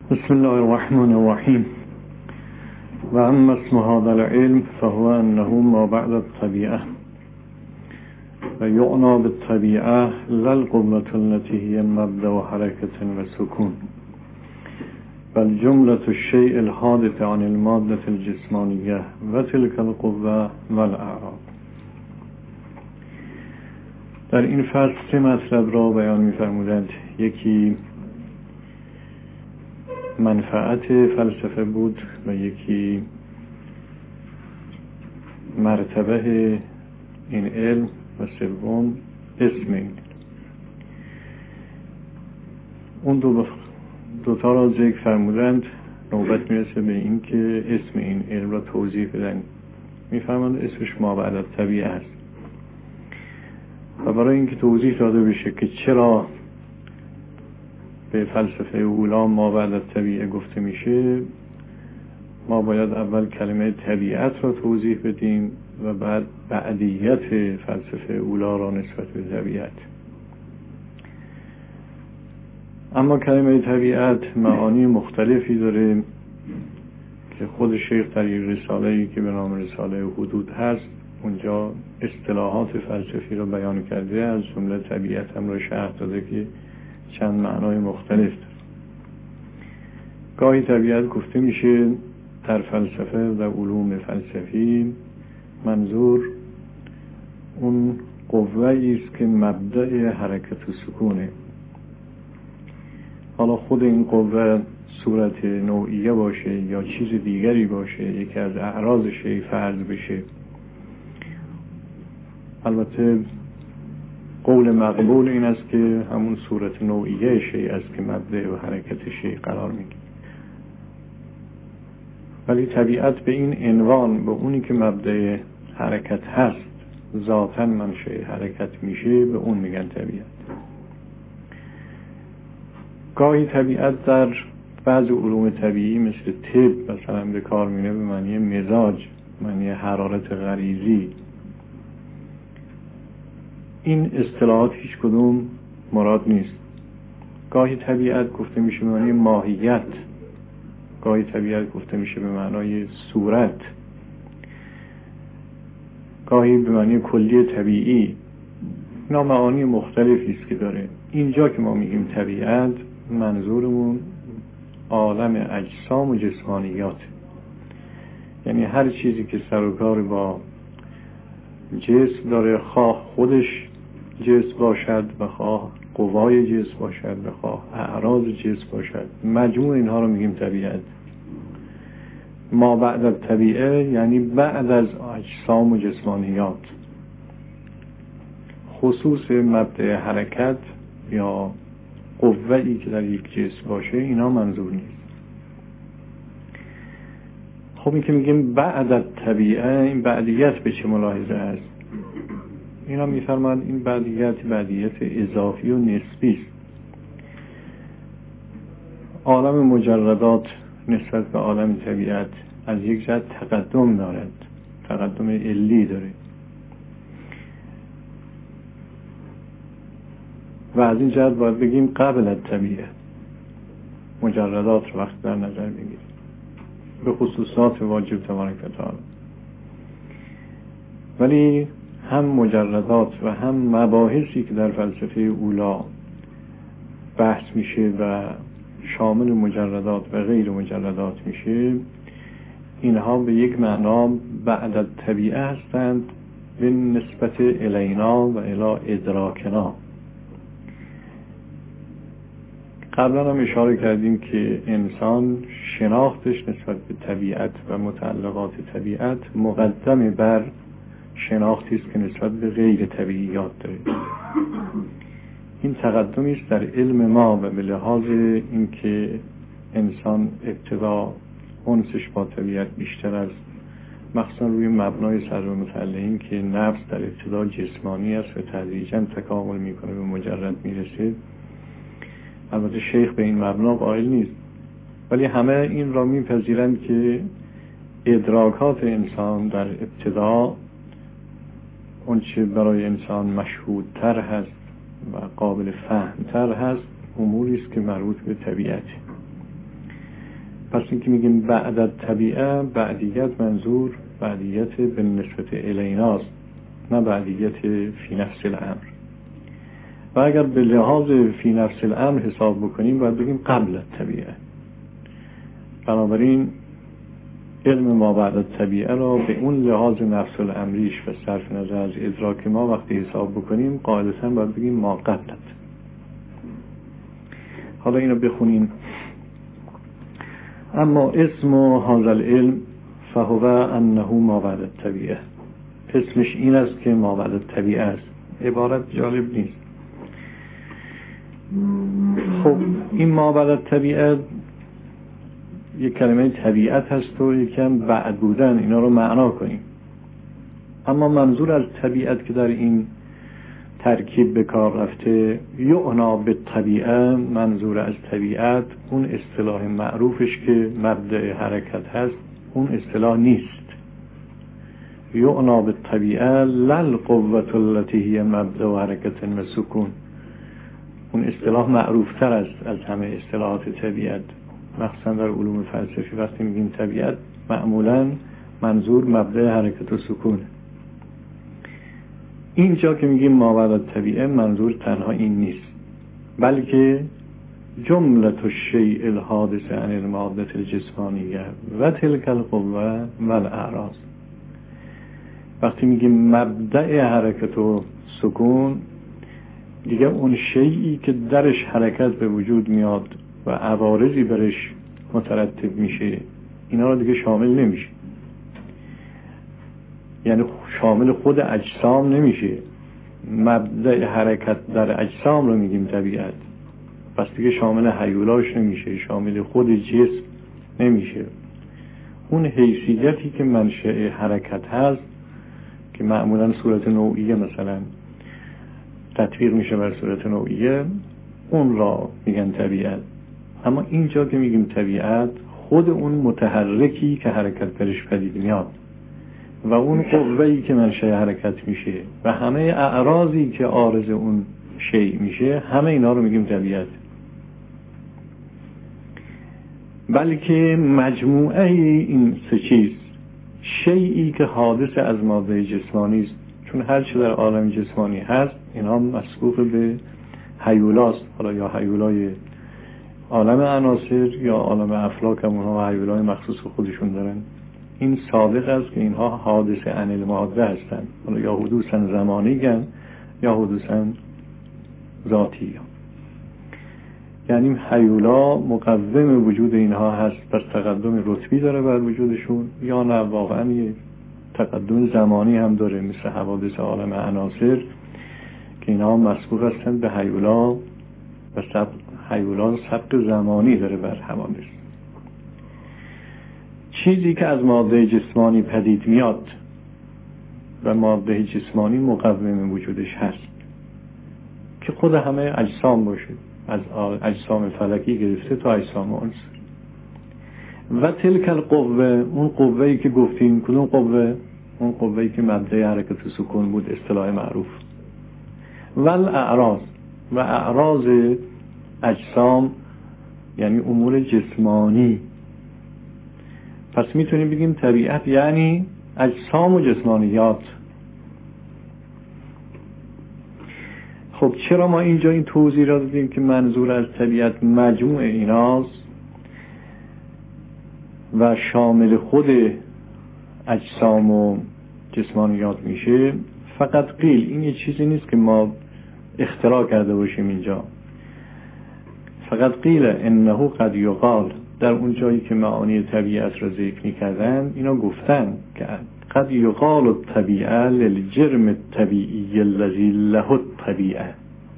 بسم الله الرحمن الرحیم و اما اسم هذا العلم فهو انه ما بعد الطبيعة و یعنی بالطبيعة لا القوة التي هي مبدأ حركة و سکون بل جملة الشيء الحادث عن المادة الجسمانية و تلك القوة و الاعراض. در این فصل سه مطلب را بیان می‌فرمودند. یکی منفعت فلسفه بود و یکی مرتبه این علم و سوم اسم این. اون دوتا را ذکر فرمودند. نوبت میرسه به این که اسم این علم را توضیح بدن. میفرماند اسمش ما بعد الطبیعه است و برای اینکه توضیح داده بشه که چرا به فلسفه اولا ما بعد الطبیعه گفته میشه، ما باید اول کلمه طبیعت را توضیح بدیم و بعد بعدیت فلسفه اولا را نسبت به طبیعت. اما کلمه طبیعت معانی مختلفی داره که خود شیخ در یک رساله‌ای که به نام رساله حدود هست اونجا اصطلاحات فلسفی را بیان کرده، از جمله طبیعت هم را شرح داده که چند معنای مختلف داره. گاهی طبیعت گفته میشه در فلسفه و علوم فلسفی منظور اون قوه‌ای است که مبدأ حرکت و سکونه. حالا خود این قوه صورت نوعیه باشه یا چیز دیگری باشه، یکی از اعراض شیء فرض بشه، البته قول مقبول این است که همون صورت نوعیه شیء است که مبدأ و حرکت شیء قرار میگیره. ولی طبیعت به این عنوان، به اونی که مبدأ حرکت هست ذاتاً منشأ حرکت میشه، به اون میگن طبیعت. گاهی طبیعت در بعض علوم طبیعی مثل طب مثلا به کار میره به معنی مزاج، معنی حرارت غریزی. این اصطلاحات هیچ کدوم مراد نیست. گاهی طبیعت گفته میشه به معنی ماهیت، گاهی طبیعت گفته میشه به معنای صورت، گاهی به معنی کلی طبیعی. اینا معانی مختلفی است که داره. اینجا که ما میگیم طبیعت، منظورمون عالم اجسام و جسمانیات، یعنی هر چیزی که سر و کار با جسم داره، خواه خودش جسم باشد و خواه قوای جسم باشد و خواه اعراض جسم باشد، مجموع اینها رو میگیم طبیعت. ما بعد الطبیعه یعنی بعد از اجسام و جسمانیات. خصوص مبدأ حرکت یا قوه‌ای که در یک جسم باشه اینا منظور نیست. خب این که میگیم بعد الطبیعه، این بعدیت به چه ملاحظه است؟ اینا میفرمایند این بعدیت اضافی و نسبی است. عالم مجردات نسبت به عالم طبیعت از یک جهت تقدم دارد، تقدم علی داره، و از این جهت باید بگیم قبل الطبیعه. مجردات رو وقت در نظر بگیریم به خصوصات واجب تبارک و تعالی. ولی هم مجردات و هم مباحثی که در فلسفه اولا بحث میشه و شامل مجردات و غیر مجردات میشه، اینها به یک معنا بعد الطبیعه هستند به نسبت الینا و الی ادراکنا. قبلا هم اشاره کردیم که انسان شناختش نسبت به طبیعت و متعلقات طبیعت مقدم بر شناختی است که نسبت به غیر طبیعیات داره. این تقدمی است در علم ما و به لحاظ اینکه انسان ابتدا انسش با طبیعت بیشتر است، مخصوصا روی مبنای سر و متعلقین که نفس در ابتدا جسمانی است و تدریجاً تکامل میکنه به مجرد میرسه. البته شیخ به این مبنا قائل نیست، ولی همه این را میپذیرند که ادراکات انسان در ابتدا اون چه برای انسان مشهودتر هست و قابل فهمتر هست اموری است که مربوط به طبیعت. پس این که میگیم بعد طبیعه، بعدیت منظور بعدیت به نسبت الیناست، نه بعدیت فی نفس الامر. و اگر به لحاظ فی نفس الامر حساب بکنیم باید بگیم قبل طبیعه. بنابراین علم ما بعد طبیعه را به اون لحاظ نفس الامریش و صرف نظر از ادراک ما وقتی حساب بکنیم قاعدتاً باید بگیم ما قبلت. حالا اینو بخونیم. اما اسم هذا العلم فهو انه ما بعد الطبیعه. اسمش این است که ما بعد الطبیعه است. عبارت جالب نیست. خب این ما بعد الطبیعه یک کلمه طبیعت هست و یکم بعد بودن، اینا رو معنا کنیم. اما منظور از طبیعت که در این ترکیب به کار رفته، یعنا به طبیعه، منظور از طبیعت اون اصطلاح معروفش که مبدأ حرکت هست، اون اصطلاح نیست. یعنا به طبیعه لل قوة التي هی مبدأ حرکت و سکون. اون اصطلاح معروفتر است از همه اصطلاحات طبیعت، مخصوصا در علوم فلسفی. وقتی میگیم طبیعت معمولا منظور مبدأ حرکت و سکون. اینجا که میگیم ما بعد طبیعه منظور تنها این نیست، بلکه جملة الشیء الحادث عن المادة الجسمانیه و تلک القوه و الاعراض. وقتی میگیم مبدأ حرکت و سکون، دیگه اون شیئی که درش حرکت به وجود میاد و عوارضی برش مترتب میشه، اینا رو دیگه شامل نمیشه. یعنی شامل خود اجسام نمیشه. مبدأ حرکت در اجسام رو میگیم طبیعت، پس دیگه شامل هیولاش نمیشه، شامل خود جسم نمیشه. اون حیثیتی که منشأ حرکت هست که معمولا صورت نوعیه مثلا تطبیق میشه بر صورت نوعیه، اون را میگن طبیعت. اما اینجا که میگیم طبیعت، خود اون متحرکی که حرکت برش پدید میاد و اون قوه‌ای که منشأ حرکت میشه و همه اعراضی که عارض اون شیء میشه، همه اینا رو میگیم طبیعت. بلکه مجموعه این سه چیز، شیئی که حادث از ماده جسمانی است، چون هر چه در عالم جسمانی هست اینها مسبوق به هیولاست. حالا یا هیولای عالم عناصر یا عالم افلاک هم اونها هیولای مخصوص خودشون دارن. این سابق است که اینها حادث عن الماده هستند، حالا یا حدوثاً زمانی یا حدوثاً ذاتی. یعنی هیولا مقوم وجود اینها هست، پس تقدم رتبی داره بر وجودشون، یا نه واقعا یه تقدم زمانی هم داره، مثل حوادث عالم عناصر که اینها مسبوق هستند به هیولا و هیولا سبق زمانی داره بر حوادث. چیزی که از ماده جسمانی پدید میاد و ماده جسمانی مقوم وجودش هست که خود همه اجسام باشه، از اجسام فلکی گرفته تا اجسام عنصر. و تلک القوه، اون قوه‌ای که گفتیم، کدوم قوه؟ اون قوه‌ای که مبدأ حرکت و سکون بود، اصطلاح معروف. و الاعراض، و اعراض اجسام یعنی امور جسمانی. پس میتونیم بگیم طبیعت یعنی اجسام و جسمانیات. خب چرا ما اینجا این توضیح را دادیم که منظور از طبیعت مجموع ایناست و شامل خود اجسام و جسمانیات میشه؟ فقط قیل، این یه چیزی نیست که ما اختراع کرده باشیم اینجا. فقط قیل انه قد یقال، در اون جایی که معانی طبیعت را ذکر می‌کردن اینا گفتن که قد یقال الطبیعه للجرم الطبیعی الذی له الطبیعه.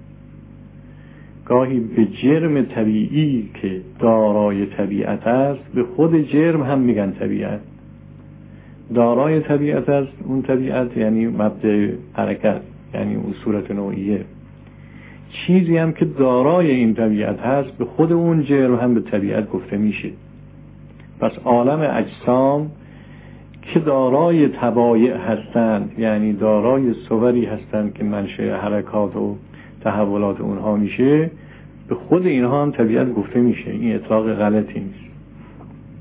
گاهی به جرم طبیعی که دارای طبیعت است به خود جرم هم میگن طبیعت. دارای طبیعت است اون طبیعت، یعنی مبدأ حرکت، یعنی اون صورت نوعیه. چیزی هم که دارای این طبیعت هست به خود اون جرم هم به طبیعت گفته میشه. پس عالم اجسام که دارای طبایع هستند، یعنی دارای صوری هستند که منشأ حرکات و تحولات اونها میشه، به خود اینها هم طبیعت گفته میشه. این اطلاق غلطی نیست.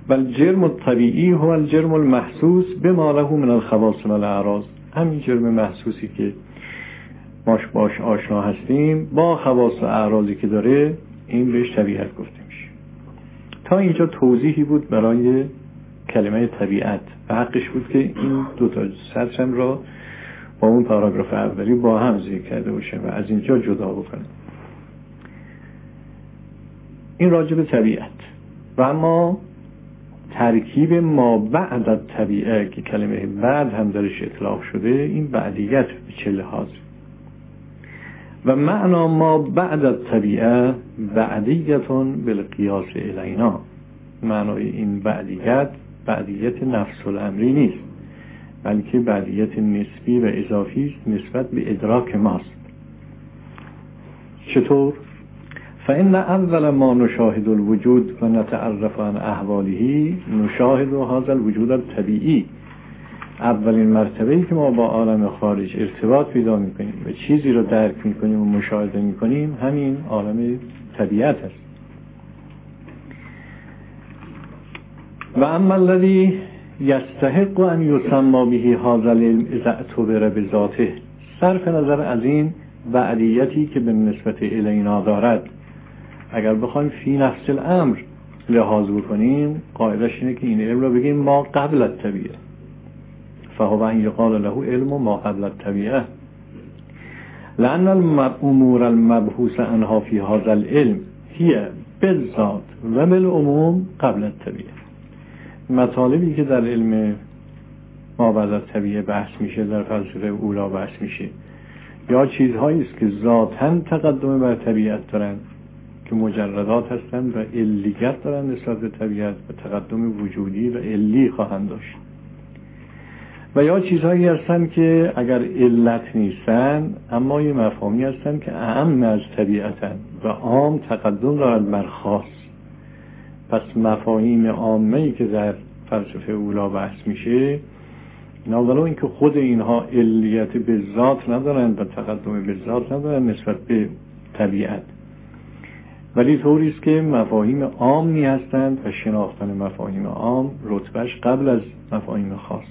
و الجرم الطبیعی هو الجرم المحسوس بما له من الخواص والاعراض. همین جرم محسوسی که باش آشنا هستیم با خواص و اعراضی که داره، این بهش طبیعت گفته میشه. تا اینجا توضیحی بود برای کلمه طبیعت و حقش بود که این دو تا سطرم را با اون پاراگراف اولی با هم ذکر کرده باشه و از اینجا جدا بکنه. این راجع به طبیعت. و اما ترکیب ما بعد از طبیعه که کلمه بعد هم درش اطلاق شده، این بعدیت به چه لحاظ؟ و معنا ما بعد از طبیعه بعدیتون بالقیاس الینا. معنای این بعدیت نفس الامری نیست، بلکه بعدیت نسبی و اضافی است نسبت به ادراک ماست. چطور؟ فإن اول ما نشاهد الوجود و نتعرف عن احواله نشاهد هذا الوجود الطبیعی. اولین مرتبه‌ای که ما با عالم خارج ارتباط پیدا می‌کنیم و چیزی رو درک می‌کنیم و مشاهده می‌کنیم، همین عالم طبیعت است. و اما الذی یستحق ان یسمى به هذا العلم اذا اعتبر بذاته، صرف نظر از این بعدیتی که به نسبت الینا دارد، اگر بخوایم فی نفس الامر لحاظ بکنیم، قاعدش اینه که این علم رو بگیم ما قبل الطبیعه، فهو ان یقال له علم ما قبل الطبیعه، لأن الامور المبحوث عنها فی هذا العلم هي بالذات و بالعموم قبل الطبیعه. مطالبی که در علم ما بعد از طبیعه بحث میشه، در فلسفه اولا بحث میشه، یا چیزهایی است که ذاتاً تقدم بر طبیعت دارن که مجردات هستند و علیت دارن نسبت به طبیعت و تقدم وجودی و علی خواهند داشت، و یا چیزهایی هستند که اگر علت نیستن اما یه مفاهیمی هستند که اعم از طبیعتن و عام تقدم دارند بر خاص. پس مفاهیم عامه‌ای که در فلسفه اولا بحث میشه، اولا اینکه خود اینها علیت به ذات ندارند و تقدم به ذات ندارند نسبت به طبیعت، ولی طوری است که مفاهیم عامی هستند و شناختن مفاهیم عام رتبهش قبل از مفاهیم خاص.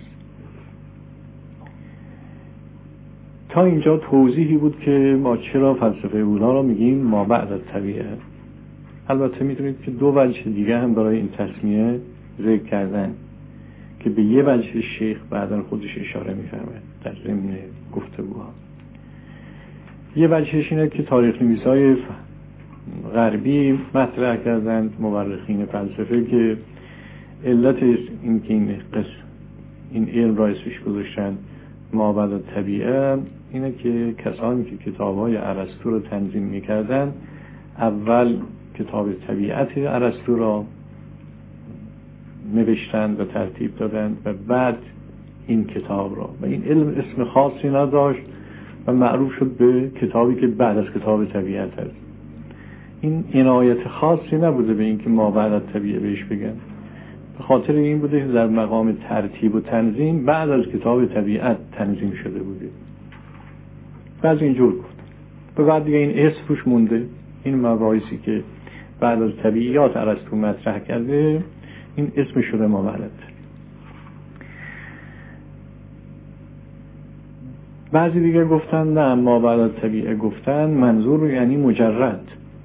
تا اینجا توضیحی بود که ما چرا فلسفه اولا را میگیم ما بعد از طبیعه. البته میدونید که دو وجه دیگه هم برای این تسمیه ذکر کردن که به یه وجه شیخ بعداً خودش اشاره میفرماید در ضمن گفتگوها. یه وجهش اینه که تاریخ نویسای غربی مطرح کردند، مورخین فلسفه، که علت این که این علم را اسمش گذاشتن ما بعد از طبیعه اینه که کسانی که کتاب‌های ارسطو رو تنظیم می‌کردن، اول کتاب طبیعت ارسطو را نوشتند و ترتیب دادند و بعد این کتاب را، و این علم اسم خاصی نداشت و معروف شد به کتابی که بعد از کتاب طبیعت است. این عنایت خاصی نبوده به این که ما بعد از طبیعه بهش بگن، به خاطر این بوده که در مقام ترتیب و تنظیم بعد از کتاب طبیعت تنظیم شده بوده. بعضی اینجور گفت و بعد دیگه این اسم روش مونده. این مباحثی که بعد از طبیعیات ارسطو مطرح کرده، این اسم شده ما بعد. بعضی دیگه گفتن نه، ما بعد از طبیعه گفتن منظور یعنی مجرد،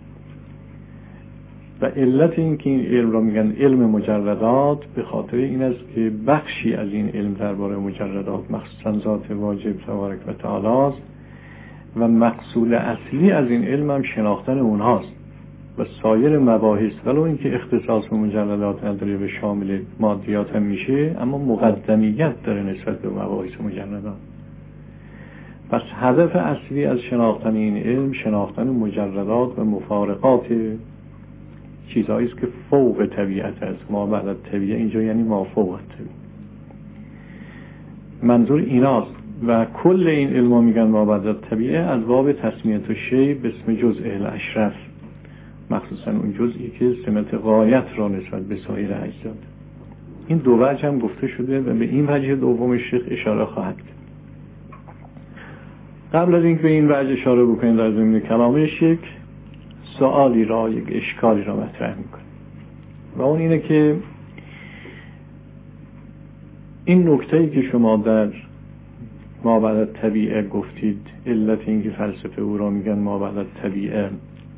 و علت این که این علم را میگن علم مجردات به خاطر این است که بخشی از این علم درباره مجردات مخصوصا ذات واجب تبارک و تعالی است و مقصود اصلی از این علم هم شناختن اونهاست و سایر مباحث ولو اینکه اختصاص به مجردات نداره به شامل مادیات هم میشه، اما مقدمیت داره نسبت به مباحث مجردات. پس هدف اصلی از شناختن این علم شناختن مجردات و مفارقات چیزهایی است که فوق طبیعت است. ما بعد از طبیعه اینجا یعنی ما فوق طبیعه، منظور ایناست. و کل این علم میگن ما بعد از طبیعه از باب تسمیت الشیء به اسم جزء الاشرف، مخصوصا اون جزئی که سمت غایت را نسبت به سایر اجزا. این دو وجه هم گفته شده و به این وجه دوم شیخ اشاره خواهد کرد. قبل از اینکه به این وجه اشاره بکنیم در ضمن کلامش یک سوالی را، یک اشکالی را مطرح میکنه و اون اینه که این نکته‌ای که شما در مابعد طبیعه گفتید، علت اینکه فلسفه او را میگن مابعد طبیعه،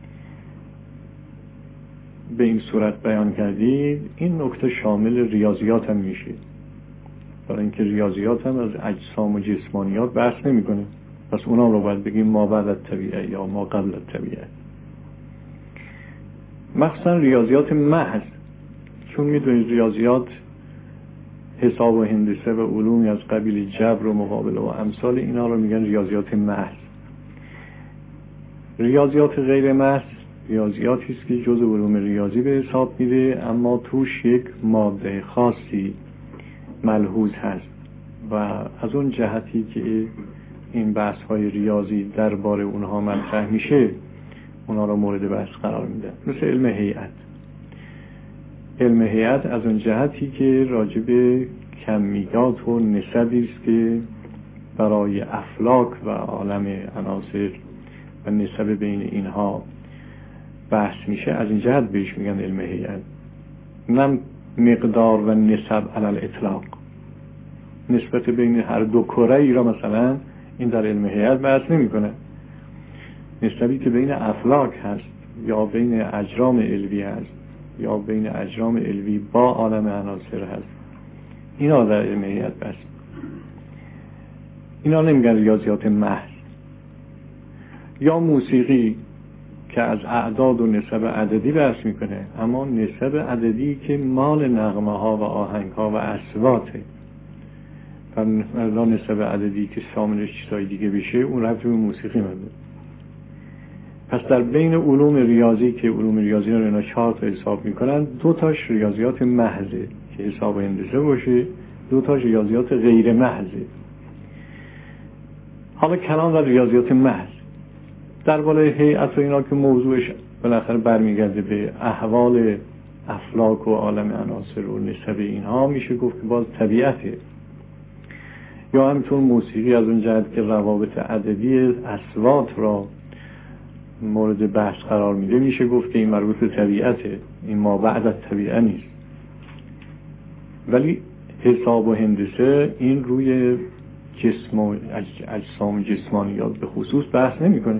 به این صورت بیان کردید، این نکته شامل ریاضیات هم میشه، برای اینکه ریاضیات هم از اجسام و جسمانیات بحث نمیکنه، پس اونا رو باید بگیم مابعد طبیعه یا ما قبل طبیعه. مخصوصا ریاضیات محض، چون میدونید ریاضیات حساب و هندسه و علومی از قبیل جبر و مقابله و امثال اینا رو میگن ریاضیات محض. ریاضیات غیر محض ریاضیاتی است که جزء علوم ریاضی به حساب میره، اما توش یک ماده خاصی ملحوظ هست و از اون جهتی که این بحث های ریاضی درباره اونها مطرح میشه اونها رو مورد بحث قرار میده. مثل علم هیئت. علم هیئت از اون جهتی که راجع به کمیات و نسبی است که برای افلاک و عالم عناصر و نسب بین اینها بحث میشه، از این جهت بهش میگن علم هیئت، نه مقدار و نسب علی الاطلاق. نسبت بین هر دو کره ای را مثلا این در علم هیئت بحث نمیکنه. نسبی که بین افلاک هست یا بین اجرام علوی هست یا بین اجرام علوی با عالم عناصر هست، اینا در علم هیئت بحث. اینا نمیگن ریاضیات محض. یا موسیقی که از اعداد و نسب عددی بحث میکنه، اما نسب عددی که مال نغمه ها و آهنگ ها و اصواته، و نسب عددی که شامل چیزهای دیگه بشه، اون ربط به موسیقی نداره. پس در بین علوم ریاضی که علوم ریاضی رو اینا 4 تا حساب میکنن، 2 تاش ریاضیات محضه که حساب و هندسه باشه، 2 تاش ریاضیات غیر محضه. حالا کلام در ریاضیات محض درباره هیئت و اینا که موضوعش بالاخره برمیگرده به احوال افلاک و عالم عناصر و نسب اینها، میشه گفت که باز طبیعته. یا همینطور موسیقی از اون جهت که روابط عددی اصوات را مورد بحث قرار میده، میشه گفت که این مربوط به طبیعته، این ما بعد از طبیعه نیست. ولی حساب و هندسه این روی جسم و اجسام جسمانیات به خصوص بحث نمیکنه.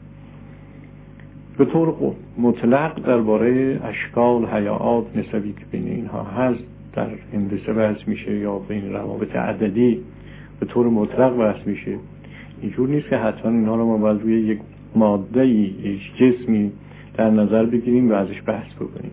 به طور مطلق درباره اشکال، هیئات، نسبی که بین اینها هست در هندسه بحث میشه، یا بین روابط عددی به طور مطلق بحث میشه. اینجور نیست که حتما اینها رو ما باید روی یک ماده، یک جسمی در نظر بگیریم و ازش بحث بکنیم.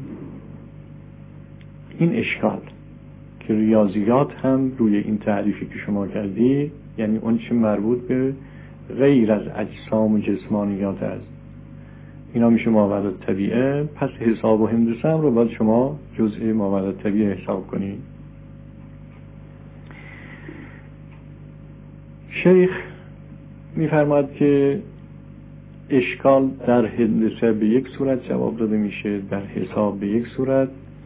این اشکال که ریاضیات هم روی این تعریفی که شما کردی، یعنی اون چه مربوط به غیر از اجسام و جسمانیات است، اینا میشه مابعد طبیعه. پس حساب و هندسه هم رو باید شما جزء مابعد طبیعه حساب کنید. شیخ میفرماید که اشکال در هندسه به یک صورت جواب داده میشه، در حساب به یک صورت،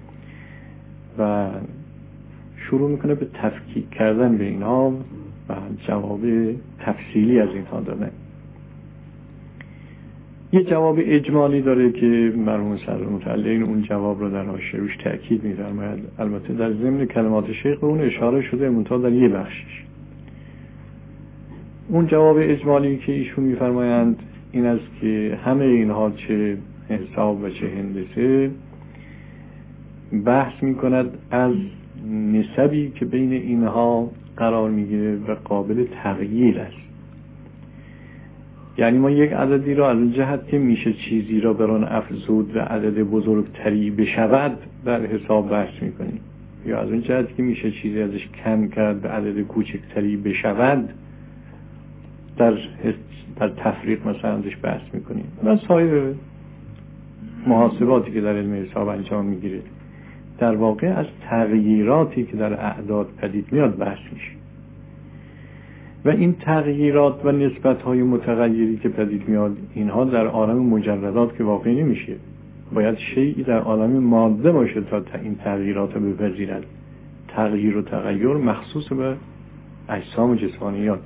و شروع میکنه به تفکیک کردن به اینها و جواب تفصیلی از اینها دادن. یه جواب اجمالی داره که مرحوم صدرالمتعلین اون جواب رو در حاشیه روش تأکید می‌فرماید. البته در ضمن کلمات شیخ به اون اشاره شده، منتها در یه بخشش. اون جواب اجمالی که ایشون می‌فرمایند این است که همه اینها، چه حساب و چه هندسه، بحث می‌کند از نسبی که بین اینها قرار می‌گیره و قابل تغییر است. یعنی ما یک عددی را از اون جهت که میشه چیزی را بر آن افزود و عدد بزرگتری بشود در حساب بحث میکنیم، یا از اون جهت که میشه چیزی ازش کم کرد و عدد کوچکتری بشود در تفریق مثلا ازش بحث میکنیم. و سایر محاسباتی که در علم حساب انجام میگیره، در واقع از تغییراتی که در اعداد پدید میاد بحث میشه. و این تغییرات و نسبت‌های متغیری که پدید میاد، اینها در عالم مجردات که واقع نمیشه. باید شیئی در عالم ماده باشه تا این تغییرات رو بپذیرد. تغییر و تغییر مخصوص به اجسام و جسمانیات.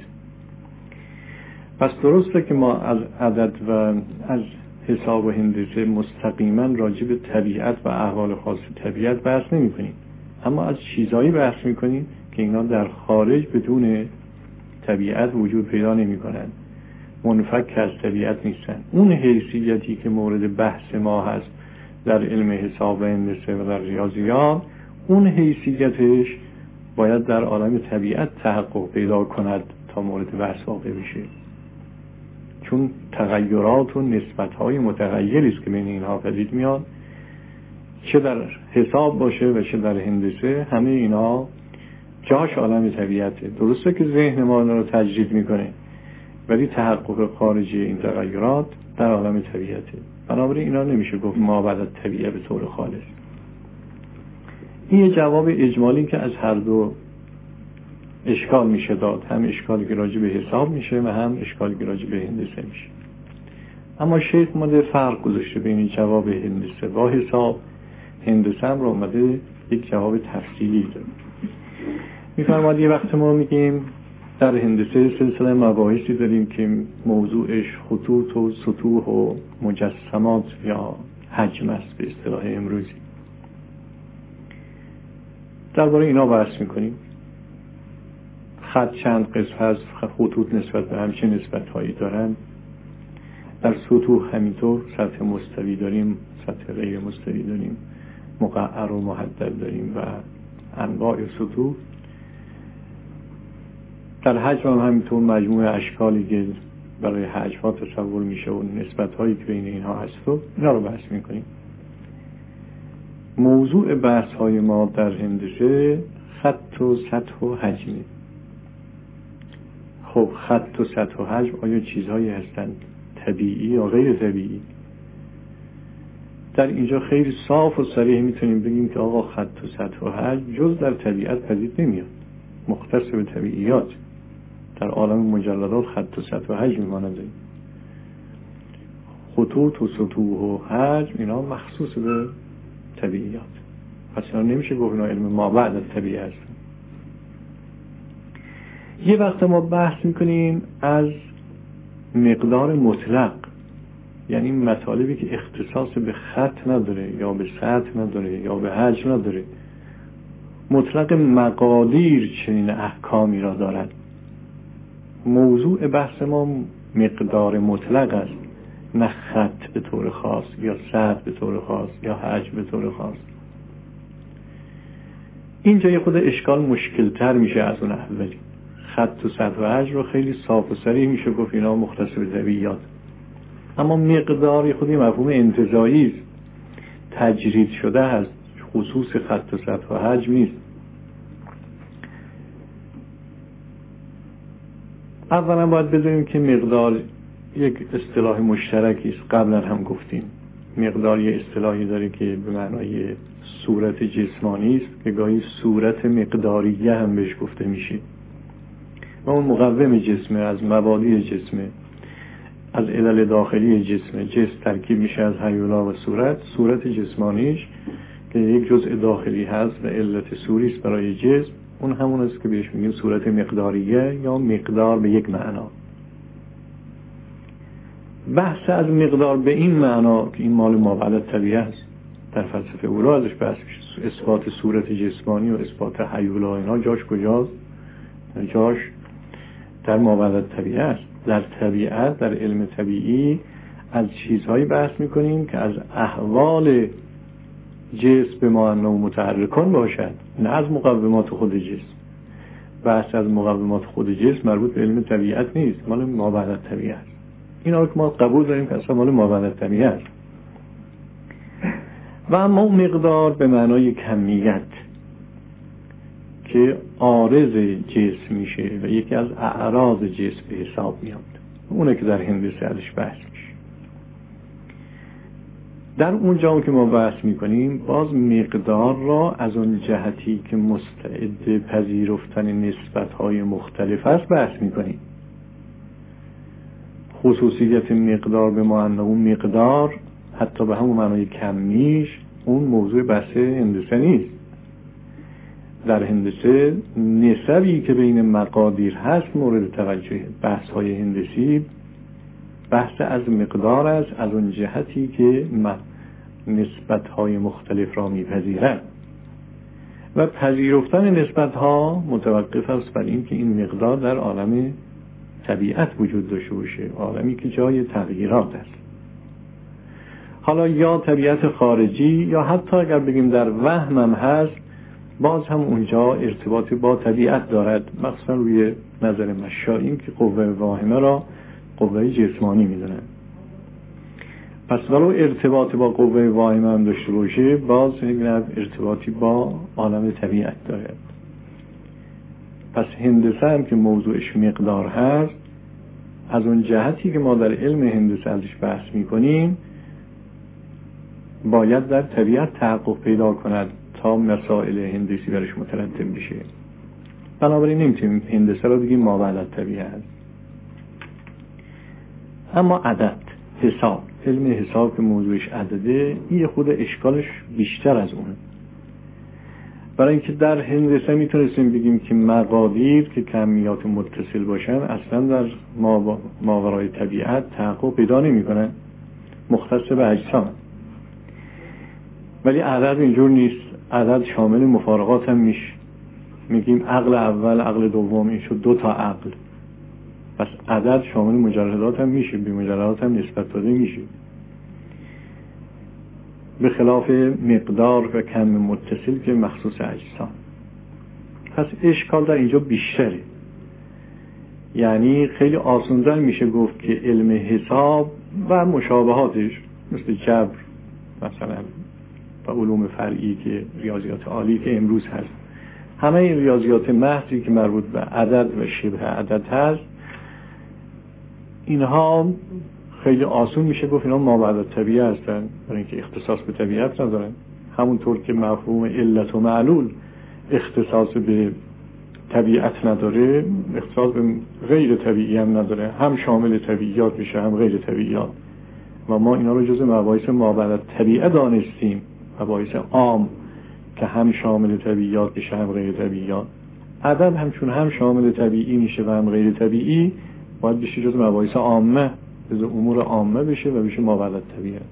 پس درسته که ما از عدد و از حساب و هندسه مستقیما راجع به طبیعت و احوال خاص طبیعت بحث نمی کنیم، اما از چیزایی بحث می کنیم که اینا در خارج بدون طبیعت وجود پیدا نمی کنند، منفک از طبیعت نیستن. اون حیثیتی که مورد بحث ما هست در علم حساب و هندسه و در ریاضیات، اون حیثیتش باید در عالم طبیعت تحقق پیدا کند تا مورد بحث واقع بشه، چون تغییرات و نسبت‌های متغیری است که بین اینها پدید میاد، چه در حساب باشه و چه در هندسه، همه اینا جاش عالم طبیعته. درسته که ذهن ما رو تجدید میکنه، ولی تحقق خارجی این تغییرات در عالم طبیعته. بنابراین اینا نمیشه گفت ما بعد از طبیعه به طور خالص. این یه جواب اجمالی که از هر دو اشکال میشه داد، هم اشکالی که راجع به حساب میشه و هم اشکالی که راجع به هندسه میشه. اما شیخ اومده فرق گذاشته بین جواب هندسه با حساب. هندسه هم رو اومده یک جواب تفصیلی داره. میفرماد یه وقت ما میگیم در هندسه سلسله مباحثی داریم که موضوعش خطوط و سطوح و مجسمات یا حجم است به اصطلاح امروزی. درباره اینا بحث میکنیم. خط چند قسم هست، خطوط نسبت به هم چه نسبت‌هایی دارن. در سطوح همینطور سطح مستوی داریم، سطح غیر مستوی داریم، مقعر و محدد داریم و انواع سطوح. در حجم هم همینطور مجموعه اشکالی که برای حجم‌ها تصور میشه و نسبت‌هایی که بین اینها هست و اینا رو بحث میکنیم. موضوع بحث‌های ما در هندسه خط و سطح و حجمه. خب خط و سطح و حجم آیا چیزهایی هستند طبیعی یا غیر طبیعی؟ در اینجا خیلی صاف و صریح میتونیم بگیم که آقا خط و سطح و حجم جز در طبیعت پدید نمیاد، مختص به طبیعیات. در عالم مجردات خط و سطح و حجم مانند خطوط و سطوح و حجم اینا مخصوص به طبیعیات، پس اینا نمیشه گفت اینا علم ما بعد از طبیعه هست. یه وقت ما بحث میکنیم از مقدار مطلق، یعنی مطالبی که اختصاص به خط نداره یا به سطح نداره یا به حجم نداره، مطلق مقادیر چنین احکامی را دارد. موضوع بحث ما مقدار مطلق است، نه خط به طور خاص یا سطح به طور خاص یا حجم به طور خاص. اینجا یه خود اشکال مشکل تر میشه از اون اولی. خط و سطح و حجم رو خیلی صاف و صریح میشه گفت اینا مختص به طبیعیات، اما مقدار خودی مفهوم انتزاعی است، تجرید شده هست، خصوص خط و سطح و حجم نیست. اولا باید بدونیم که مقدار یک اصطلاح مشترکی است. قبلا هم گفتیم مقدار یه اصطلاحی داره که به معنای صورت جسمانی است که گاهی صورت مقداریه هم بهش گفته میشه و اون مقوم جسمه، از مبادی جسمه، از علل داخلی جسمه. جسم ترکیب میشه از هیولا و صورت جسمانیش که یک جزء داخلی هست و علت صوری است برای جسم، اون همون است که بهش میگیم صورت مقداریه یا مقدار به یک معنا. بحث از مقدار به این معنا که این مال مابعد طبیعه است در فلسفه اولا ازش بحث میشه. اثبات صورت جسمانی و اثبات هیولا اینا جاش کجاست؟ جاش در مابعد طبیعه است. در طبیعت، در علم طبیعی از چیزهایی بحث میکنیم که از احوال جسم به معنی متحرکان باشد، نه از مقومات خود جسم. بحث از مقومات خود جسم مربوط به علم طبیعت نیست، مال مابعد طبیعه است. اینا رو که ما قبول داریم که اصلا مال مابعد طبیعه است. و اما مقدار به معنای کمیت که عارض جسم میشه و یکی از اعراض جسم به حساب میاد، اونه که در هندسه ازش بحث میشه. در اون جا که ما بحث میکنیم باز مقدار را از اون جهتی که مستعد پذیرفتن نسبت‌های مختلف است بحث میکنیم. خصوصیت مقدار به معنی اون مقدار حتی به همون معنای کمیش اون موضوع بحث هندسه نیست. در هندسه نسبی که بین مقادیر هست مورد توجه. بحث‌های هندسی بحث از مقدار است، از اون جهتی که نسبت‌های مختلف را می‌پذیرد. و پذیرفتن نسبت‌ها متوقف است بر این که این مقدار در عالم طبیعت وجود داشته باشه، عالمی که جای تغییرات است. حالا یا طبیعت خارجی یا حتی اگر بگیم در وهم هم هست، باز هم اونجا ارتباطی با طبیعت دارد، مخصوصا روی نظر مشایخ که قوه واهمه را قوه جسمانی میدونن. پس ولو ارتباط با قوه واهمه هم داشته باشه، باز ارتباطی با عالم طبیعت دارد. پس هندسه هم که موضوعش مقدار هست، از اون جهتی که ما در علم هندسه ازش بحث میکنیم باید در طبیعت تحقق پیدا کند تا مسائل هندسی برش مترتب بشه. بنابراین نمیتونیم هندسه رو بگیم ما بعد از طبیعت. اما عدد، حساب، علم حساب که موضوعش عدده، این خود اشکالش بیشتر از اونه. برای اینکه در هندسه میتونستیم بگیم که مقادیر که کمیات متصل باشن اصلا در ماورای طبیعت تحقق پیدا نمیکنن، مختص به اجسام. ولی عدد اینجور نیست. عدد شامل مفارقات هم میشه. میگیم عقل اول، عقل دوم، این شد 2 تا عقل. پس عدد شامل مجردات هم میشه، بی مجردات هم نسبت داده میشه، به خلاف مقدار و کم متصل که مخصوص اجسام. پس اشکال در اینجا بیشتره. یعنی خیلی آسان‌تر میشه گفت که علم حساب و مشابهاتش مثل جبر مثلا و علوم فرعی که ریاضیات عالی که امروز هست، همه این ریاضیات محضی که مربوط به عدد و شبه عدد هست، اینها خیلی آسون میشه گفت اینا مابعد طبیعه هستن، برای اینکه اختصاص به طبیعت ندارن. همونطور که مفهوم علت و معلول اختصاص به طبیعت نداره، اختصاص به غیر طبیعی هم نداره، هم شامل طبیعیات میشه هم غیر طبیعیات. و ما اینا رو جز مباحث مابعد طبیعه دانستیم، مباحث عام که هم شامل طبیعیات میشه هم غیر طبیعیات. عدد همچون هم شامل طبیعی میشه و هم غیر طبیعی، باید بشه جز مباحث عامه، جز امور عامه بشه و بشه مابعد طبیعه.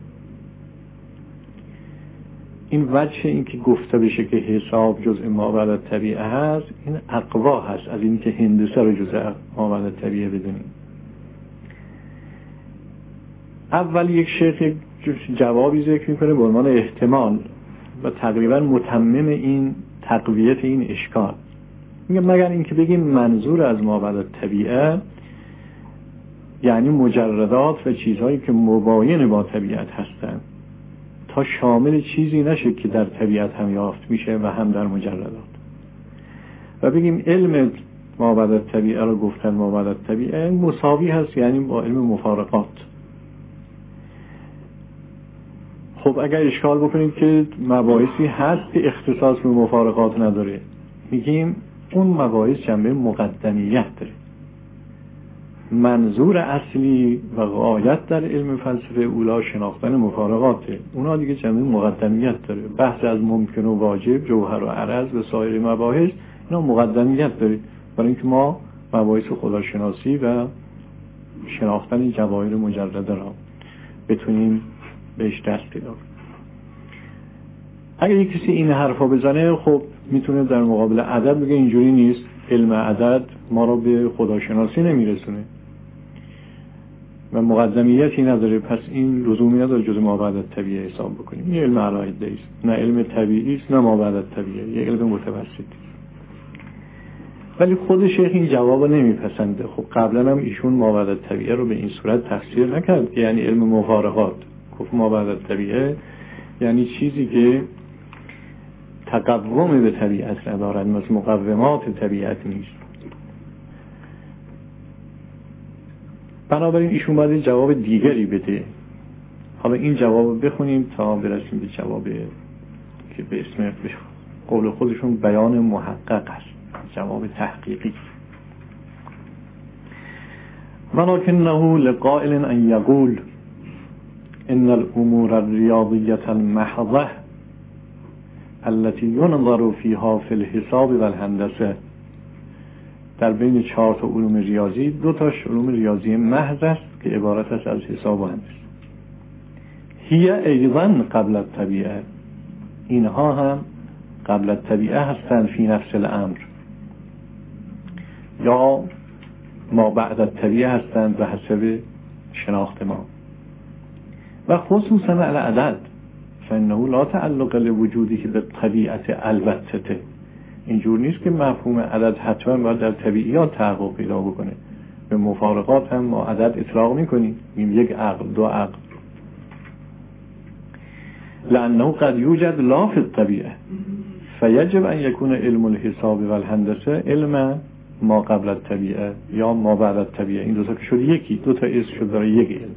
این وجه این که گفته بشه که حساب جزء مابعد طبیعه هست، این اقوا هست از این که هندسه رو جزء مابعد طبیعه بدونیم. اول یک شیخ جوابی ذکر میکنه به عنوان احتمال و تقریبا متمم این تقویت این اشکال. میگه مگر اینکه بگیم منظور از مابعد طبیعه یعنی مجردات و چیزهایی که مباین با طبیعت هستند، تا شامل چیزی نشه که در طبیعت هم یافت میشه و هم در مجردات. و بگیم علم مابعد طبیعه رو گفتن مابعد طبیعه مساوی هست یعنی با علم مفارقات. خب اگر اشکال بکنید که مباحثی هست که اختصاص به مفارقات نداره، میگیم اون مباحث جنبه مقدمیت داره. منظور اصلی و غایت در علم فلسفه اولا شناختن مفارقاته، اونا دیگه جنبه مقدمیت داره. بحث از ممکن و واجب، جوهر و عرض و سایر مباحث اینا مقدمیت داره، برای اینکه ما مباحث خداشناسی و شناختن جواهر مجرده را بتونیم بهش دست پیدا کنیم. اگر یک کسی این حرفا بزنه، خب میتونه در مقابل عدد بگه اینجوری نیست، علم عدد ما را به خداشناسی نمیرسونه و مقدمیتی نداره، پس این لزومی نداره جز مابعد طبیعه حساب بکنیم. این علم علاهده است، نه علم طبیعی است نه مابعد طبیعه، یه علم متوسطی. ولی خود شیخ این جواب نمیپسنده. خب قبلا هم ایشون مابعد طبیعه رو به این صورت تفسیر نکرد، یعنی علم مفارقات. گفت مابعد طبیعه یعنی چیزی که تقوم به طبیعت ندارد، مثل مقومات طبیعت نیست. بنابراین ایشون باید جواب دیگری بده. حالا این جواب بخونیم تا برسیم به جواب که به اسم قول خودشون بیان محقق است، جواب تحقیقی. ولکنه لقائل ان یقول ان الامور الریاضیه المحضه التي ينظر فيها في الحساب والهندسه. در بین 4 تا علوم ریاضی 2 تاش علوم ریاضی محض است که عبارت است از حساب و هندسه. هي ایضا قبل الطبیعه، اینها هم قبل الطبیعه هستند فی نفس الامر، یا ما بعد الطبیعه هستند به حسب شناخت ما. و خصوصا العدد فانه لا تعلق لوجودی که به طبیعت البته. اینجور نیست که مفهوم عدد حتما باید در طبیعیات تحقق پیدا بکنه. به مفارقات هم ما عدد اطلاق میکنیم، میگیم یک عقل، دو عقل، لانه قد یوجد لا فی الطبیعه فیجب ان یکون علم الحساب و الهندسه علم ما قبل الطبیعه یا ما بعد الطبیعه. این دو تا که شد یکی، دو تا اسم شد برای یک علم.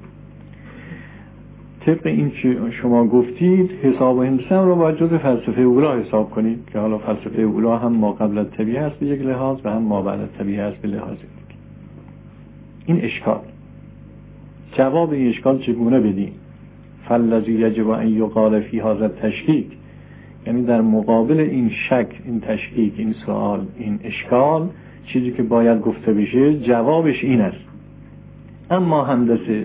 طبق این که شما گفتید حساب و هندسه رو باید جز فلسفه اولا حساب کنید که حالا فلسفه اولا هم ما قبل الطبیعه است به یک لحاظ و هم ما بعد الطبیعه است به لحاظ دیگه. این اشکال، جواب این اشکال چگونه بدیم؟ فالذی یجب ان یقال فی هذا التشکیک، یعنی در مقابل این شک، این تشکیک، این سوال، این اشکال، چیزی که باید گفته بشه جوابش این است: اما هندسه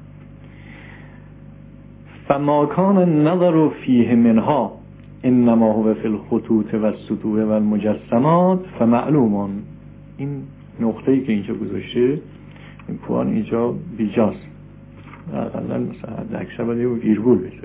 فما کان النظر فیه منها انما هو فی الخطوط و السطوح و المجسمات فمعلوم. این نقطه‌ای که اینجا گذاشته این پوان اینجا بیجاست، اقلا مثلا اکثر باید یه ویرگول بشه.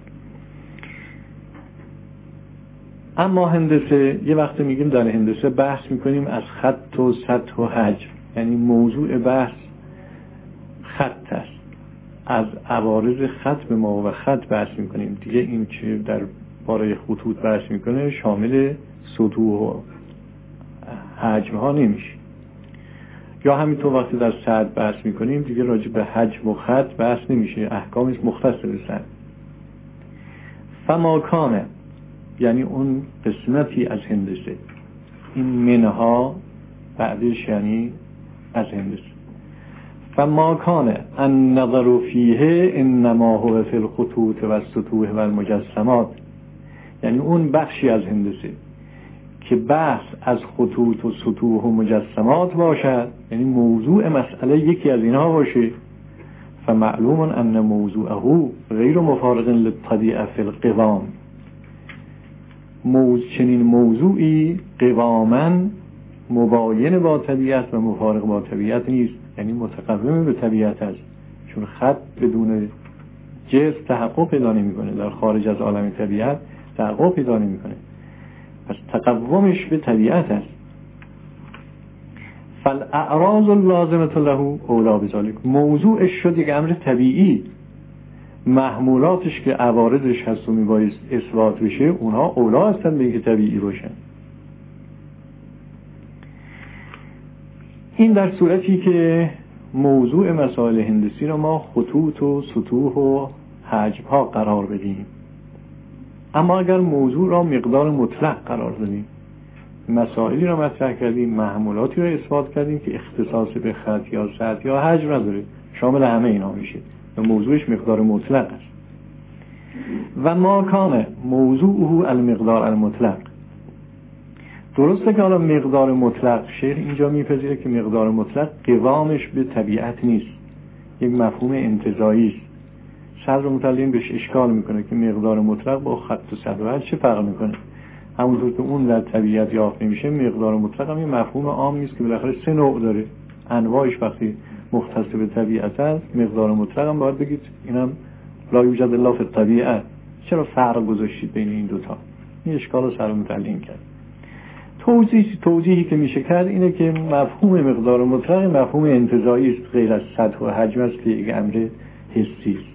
اما هندسه، یه وقت میگیم در هندسه بحث میکنیم از خط و سطح و حجم، یعنی موضوع بحث خط است، از عوارض خط به ما و خط بحث میکنیم دیگه. این که در باره خطوط بحث میکنه شامل سطوح و حجم ها نمیشه. یا همینطور وقتی در سطح بحث میکنیم دیگه راجع به حجم و خط بحث نمیشه، احکامش مختص به سطح. فما کانه یعنی اون قسمتی از هندسه، این منها بعدش یعنی از هندسه. فما کان النظر فیه انما هو فی الخطوط و السطوح و المجسمات، یعنی اون بخشی از هندسه که بحث از خطوط و سطوح و مجسمات باشد، یعنی موضوع مسئله یکی از اینها باشه، فمعلوم ان موضوعه غیر مفارق للطبیعه فی القوام. چنین موضوعی قواما مباین با طبیعت و مفارق با طبیعت نیست، یعنی متقوم به طبیعت است، چون خط بدون جسم تحقق پیدا نمی‌کنه، در خارج از عالم طبیعت تحقق پیدا نمی‌کنه، پس تقومش به طبیعت است. فالاعراض اللازمه له اولا بذلک، موضوعش شد یک امر طبیعی، محمولاتش که عوارضش هست و میبایست اثبات بشه اونها اولا هستن به اینکه طبیعی باشن. این در صورتی که موضوع مسائل هندسی رو ما خطوط و سطوح و حجم ها قرار بدیم. اما اگر موضوع را مقدار مطلق قرار بدیم، مسائلی را مطرح کردیم، محمولاتی را اثبات کردیم که اختصاص به خط یا سطح یا حجم نداره، شامل همه اینا میشه و موضوعش مقدار مطلق است. و ما کان موضوعه المقدار المطلق، درسته که حالا مقدار مطلق شیخ اینجا میپذیره که مقدار مطلق قوامش به طبیعت نیست، یک مفهوم انتزاعی است. صدر متعلم بهش اشکال میکنه که مقدار مطلق با خط و سطح چه فرق میکنه؟ همونطور که اون در طبیعت یافت نمیشه، مقدار مطلق هم یه مفهوم عام نیست که بالاخره 3 نوع داره، انواعش وقتی مختص به طبیعت است. مقدار مطلق هم باید بگید اینم لا یوجد الا فی الطبیعه. چرا فرق گذاشتید بین این دوتا؟ این اشکال رو سر متعلم کرد. توضیحی که میشه کرد اینه که مفهوم مقدار مطلق مفهوم انتزاعی است، غیر از سطح و حجم است که یک امر حسی است.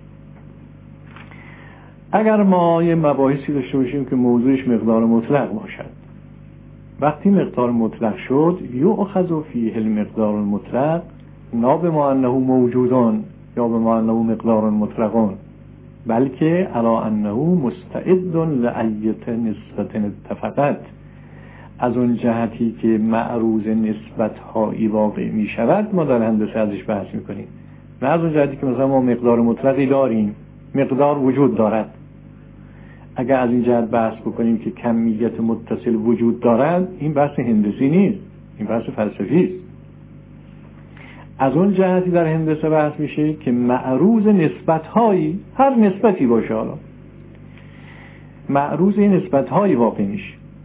اگر ما یه مباحثی داشته باشیم که موضوعش مقدار مطلق باشد، وقتی مقدار مطلق شد یؤخذ فیه المقدار المطلق نه بما انه موجودان یا بما انه مقدار مطلقان، بلکه علی انه مستعد لایت نسبت اتفقت، از اون جهتی که معروض نسبت هایی واقع می شود ما در هندسه ازش بحث می کنیم، نه از اون جهتی که مثلا ما مقدار مطلقی داریم، مقدار وجود دارد. اگر از این جهت بحث بکنیم که کمیت متصل وجود دارد، این بحث هندسی نیست، این بحث فلسفی است. از اون جهتی در هندسه بحث میشه که معروض نسبت هایی، هر نسبتی باشه، حالا معروض نسبت هایی واقع میشه.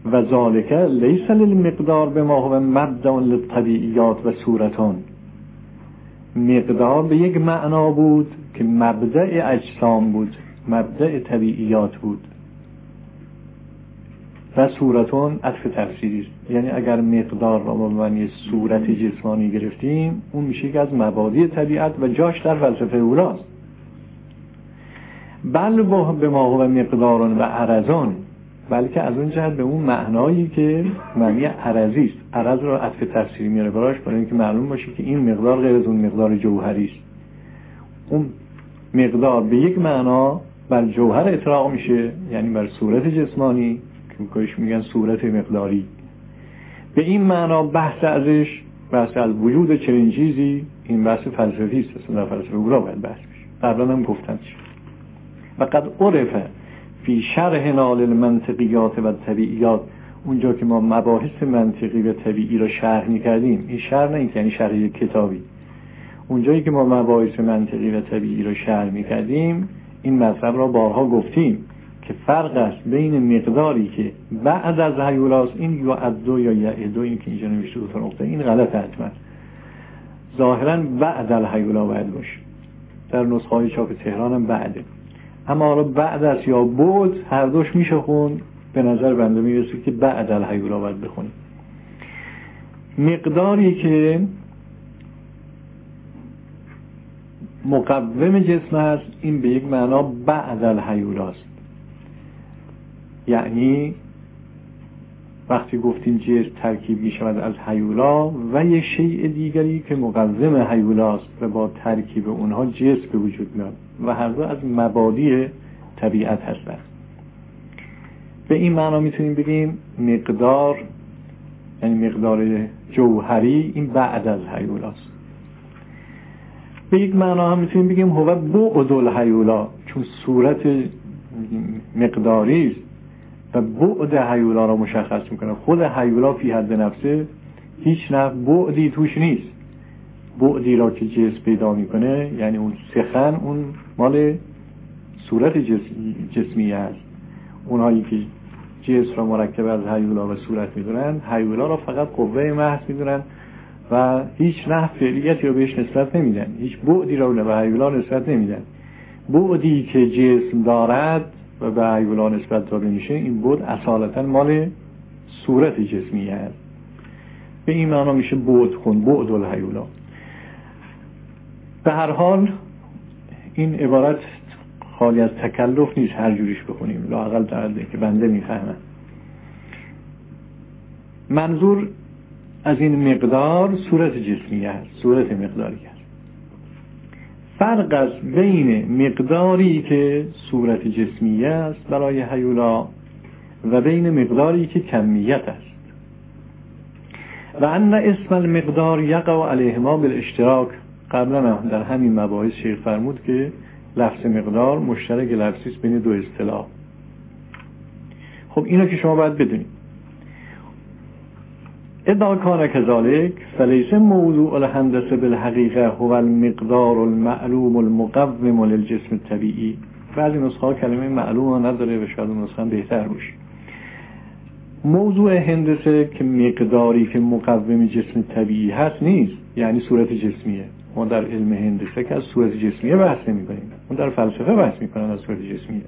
و ذالک لیس للمقدار بما هو مبدأ للطبیعیات و صورتان. مقدار به یک معنا بود که مبدأ اجسام بود، مبدأ طبیعیات بود، و صورتون عطف تفسیری است. یعنی اگر مقدار را به معنی صورت جسمانی گرفتیم، اون میشه که از مبادی طبیعت و جاش در فلسفه اولاست. بل به ما هو مقدارون و عرضان، بلکه از اون جهت به اون معنایی که معنی عرضی است. عرض را عطف تفسیری میاره براش، برای اینکه معلوم باشه که این مقدار غیر از اون مقدار جوهری است. اون مقدار به یک معنا بر جوهر اطلاق میشه، یعنی بر صورت جسمانی که کاش میگن صورت مقداری. به این معنا بحث ازش، بحث از وجود چنین چیزی، این بحث فلسفی است، اصلا فلسفه اولا باید بحث بشه. قبلا هم گفتم چی. و قد عرف فی شرح نال المنطقیات و طبیعیات، اونجا که ما مباحث منطقی و طبیعی را شرح می‌کردیم، این شرح نه یعنی شرح یک کتابی، اونجایی که ما مباحث منطقی و طبیعی را شرح می‌کردیم، این مطلب را بارها گفتیم که فرق است بین مقداری که بعد از هیولاست، این یعدو یا یعدو، این که اینجا نوشته دو تا نقطه، این غلط حتما، ظاهرا بعد الهیولا باید باشه، در نسخه‌های چاپ تهران هم بعده، اما حالا بعد از یا بود هر دوش میشه خون. به نظر بنده میرسه که بعد الهیولا باید بخونیم. مقداری که مقوم جسم هست، این به یک معنا بعد الهیولاست. یعنی وقتی گفتیم جسم ترکیب می شود از هیولا و یک شیء دیگری که مقوم هیولاست و با ترکیب اونها جسم به وجود میاد و هر دو از مبادی طبیعت هستند. به این معنا میتونیم بگیم مقدار، یعنی مقدار جوهری، این بعد از هیولاست. به یک معنا هم میتونیم بگیم هو بعد الهیولا، چون صورت مقداری است و بعد هیولا را مشخص میکنه. خود هیولا فی حد نفسه هیچ بعدی توش نیست. بعدی را که جسم پیدا میکنه، یعنی اون سخن، اون مال صورت جسمی است. اونهایی که جسم را مرکب از هیولا و صورت میدونن، هیولا را فقط قوه محض میدونن و هیچ فعلیتی را بهش نسبت نمیدن، هیچ بعدی را به هیولا نسبت نمیدن. بعدی که جسم دارد و به هیولا نسبت داده میشه، این بعد اصالتا مال صورت جسمی است. به این معنا میشه بعد الهیولا. به هر حال این عبارت خالی از تکلف نیست، هر جوریش بخونیم، لااقل در حد که بنده میفهمم. منظور از این مقدار صورت جسمی است، صورت مقداری است. فرق است بین مقداری که صورت جسمی است برای هیولا و بین مقداری که کمیت است. و ان اسم المقدار یقع علیهما بالاشتراک. قبلا در همین مباحث شیخ فرمود که لفظ مقدار مشترک لفظی است بین دو اصطلاح. خب اینو که شما باید بدونید. اذا کان كذلك فليس موضوع الهندسه بالحقیقه هو المقدار المعلوم المقوم للجسم الطبیعی. بعضی نسخه ها کلمه معلوم نداره و شاید اون نسخه بهتر باشه. موضوع هندسه که مقداری که مقوم جسم طبیعی هست نیست، یعنی صورت جسمیه. ما در علم هندسه که از صورت جسمیه بحث نمی کنیم، ما در فلسفه بحث می کنیم از صورت جسمیه.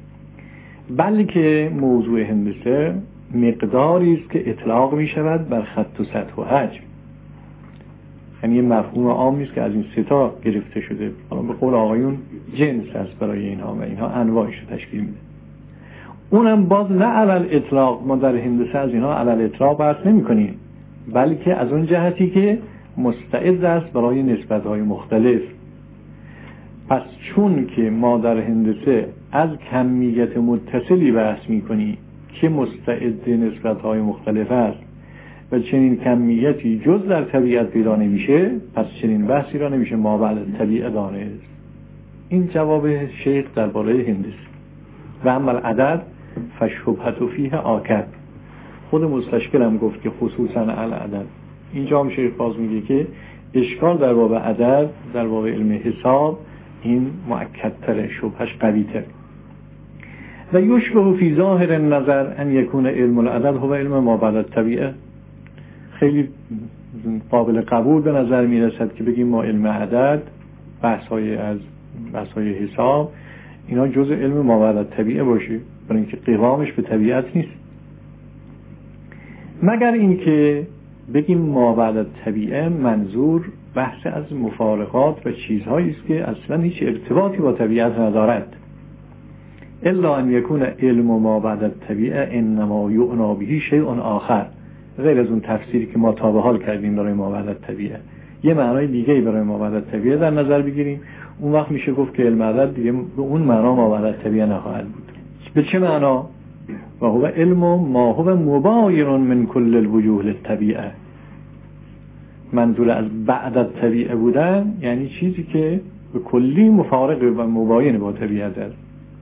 بلکه موضوع هندسه مقداری است که اطلاق می شود بر خط و سطح و حجم. یعنی یه مفهوم عامی است که از این سه تا گرفته شده. حالا به قول آقایون جنس است برای اینها و اینها انواعش رو تشکیل میده. اونم باز نه علل اطلاق، ما در هندسه از اینها علل اطلاق بحث نمی کنیم، بلکه از اون جهتی که مستعد است برای نسبت‌های مختلف. پس چون که ما در هندسه از کمیت متصلی بحث می‌کنیم که مستعد نسبت‌های مختلف است و چنین کمیتی جز در طبیعت پیدا نمیشه، پس چنین بحثی را نمیشه ما بعد طبیعت دانست. این جواب شیخ درباره هندسه. و اما العدد فشبهت فیه آکد. خود مستشکل هم گفت که خصوصا العدد. اینجا هم شیخ باز میگه که اشکال در باب عدد، در باب علم حساب، این مؤکدتره، شبهش قوی‌تره. و یشبه فی ظاهر النظر ان یکون علم العدد هو علم ما بعد الطبیعه. خیلی قابل قبول به نظر می رسد که بگیم ما علم عدد، بحث‌های حساب، اینا جزء علم ما بعد الطبیعه باشه، برای اینکه قوامش به طبیعت نیست. مگر اینکه بگیم ما بعد الطبیعه منظور بحث از مفارقات و چیزهایی است که اصلا هیچ ارتباطی با طبیعت ندارد. الا ان یکون علم ما بعد الطبیعه انما یعنی به شیء آخر، غیر از اون تفسیری که ما تا به حال کردیم برای ما بعد الطبیعه، یه معنای دیگه‌ای برای ما بعد الطبیعه در نظر بگیریم، اون وقت میشه گفت که علم عدد دیگه به اون معنا ما بعد الطبیعه نخواهد بود. به چه معنا؟ و هو علم ما هو مباین من کل الوجوه للطبیعه. منظور از بعد الطبیعه بودن یعنی چیزی که به کلی مفارق و مباین با طبیعت است.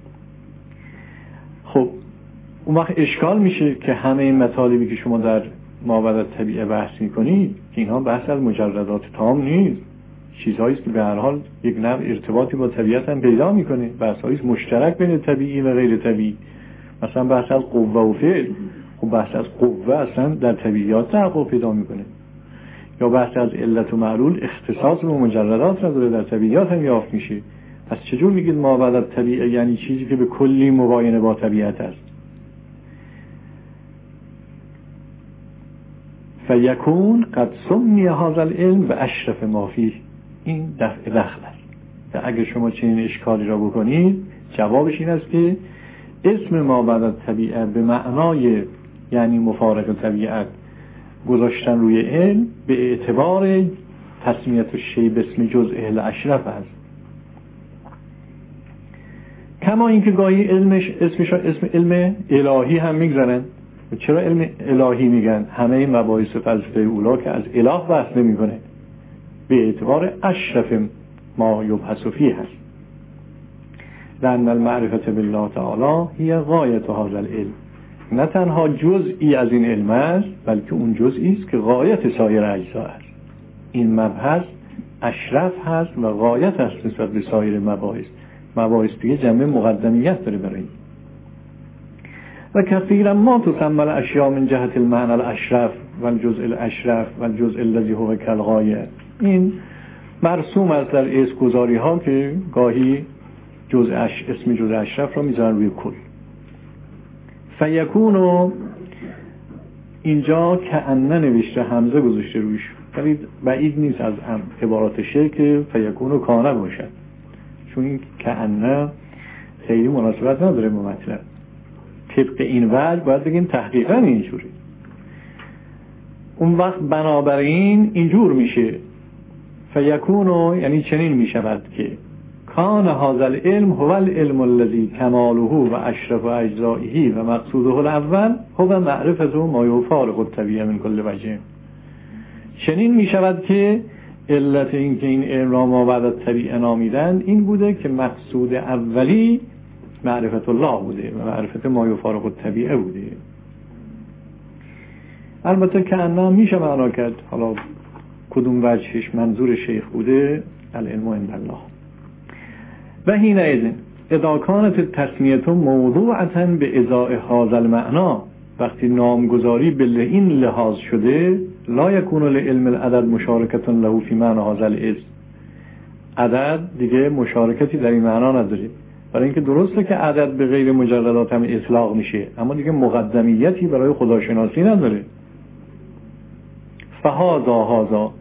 خب اون وقت اشکال میشه که همه این مطالبی که شما در ما بعد الطبیعه بحث میکنید که اینها بحث از مجردات تام نیست، چیزهایی است که به هر حال یک نوع ارتباطی با طبیعت هم پیدا میکنه، بحث‌هایی است مشترک بین طبیعی و غیر طبیعی. مثلا بحث از قوه و فعل، خب بحث از قوه اصلا در طبیعیات تحقق پیدا میکنه، یا بحث از علت و معلول اختصاص به مجردات نداره، در طبیعیات هم یافت میشه. پس چجور میگید ما بعد الطبیعه یعنی چیزی که به کلی مباینه با طبیعت است؟ فیکون قد سمی هذا العلم به اشرف ما فیه. این دفع دخل است. و اگر شما چنین اشکالی را بکنید، جوابش این است که اسم ما بعد الطبیعه به معنای یعنی مفارق طبیعت گذاشتن روی علم به اعتبار تسمیت الشیء باسم جزء الاشرف است. کما اینکه گاهی اسمش اسم علم الهی هم میگذارن. چرا علم الهی میگن؟ همه این مباحث فلسفه اولا که از اله بحث نمیکنه، به اعتبار اشرف ما یبحث فیه هست. لأن المعرفة بالله تعالی هی غایت هذا العلم. نه تنها جزئی از این علم است، بلکه اون جزئی است که غایت سایر اجزا است. این مبحث اشرف هست و غایت است نسبت به سایر مباحث دیگه جنبه مقدمیت داره برای این. و کثیرا ما تسمى الاشیاء من جهت المعنى الاشرف و الجزء الاشرف و الجزء الذي هو کالغایه. این مرسوم است در اسمگذاری ها که گاهی اسم جزء اشرف را میذارن روی کل. فیکونو اینجا کأنه نوشته، حمزه گذاشته روش، ولی بعید نیست از عبارات شعر که فیکونو کانه باشد، چون این کأنه خیلی مناسبت نداره با مطلب. طبق این وجه باید بگیم تحقیقا اینجوری. اون وقت بنابراین اینجور میشه فیکونو یعنی چنین میشود که کان هذا العلم هو العلم الذي کماله و اشرف اجزائه و مقصوده الاول هو معرفت ما یفارق الطبیعه من کل وجه. چنین میشود که علت این که این علم را ما بعد الطبیعه نامیدن این بوده که مقصود اولی معرفت الله بوده و معرفت ما یفارق الطبیعه بوده. البته که انا میشه معنا کرد، حالا کدوم وجهش منظور شیخ بوده العلم عند الله. و حینئذ اذا کانت التسمیه موضوعة به ازاء هذا المعنى، وقتی نامگذاری به این لحاظ شده لا یکون لعلم العدد مشارکت له فی معنى هذا الاسم. عدد دیگه مشارکتی در این معنا نداره، برای اینکه درسته که عدد به غیر مجردات هم اطلاق میشه، اما دیگه مقدمیتی برای خداشناسی نداره. هازای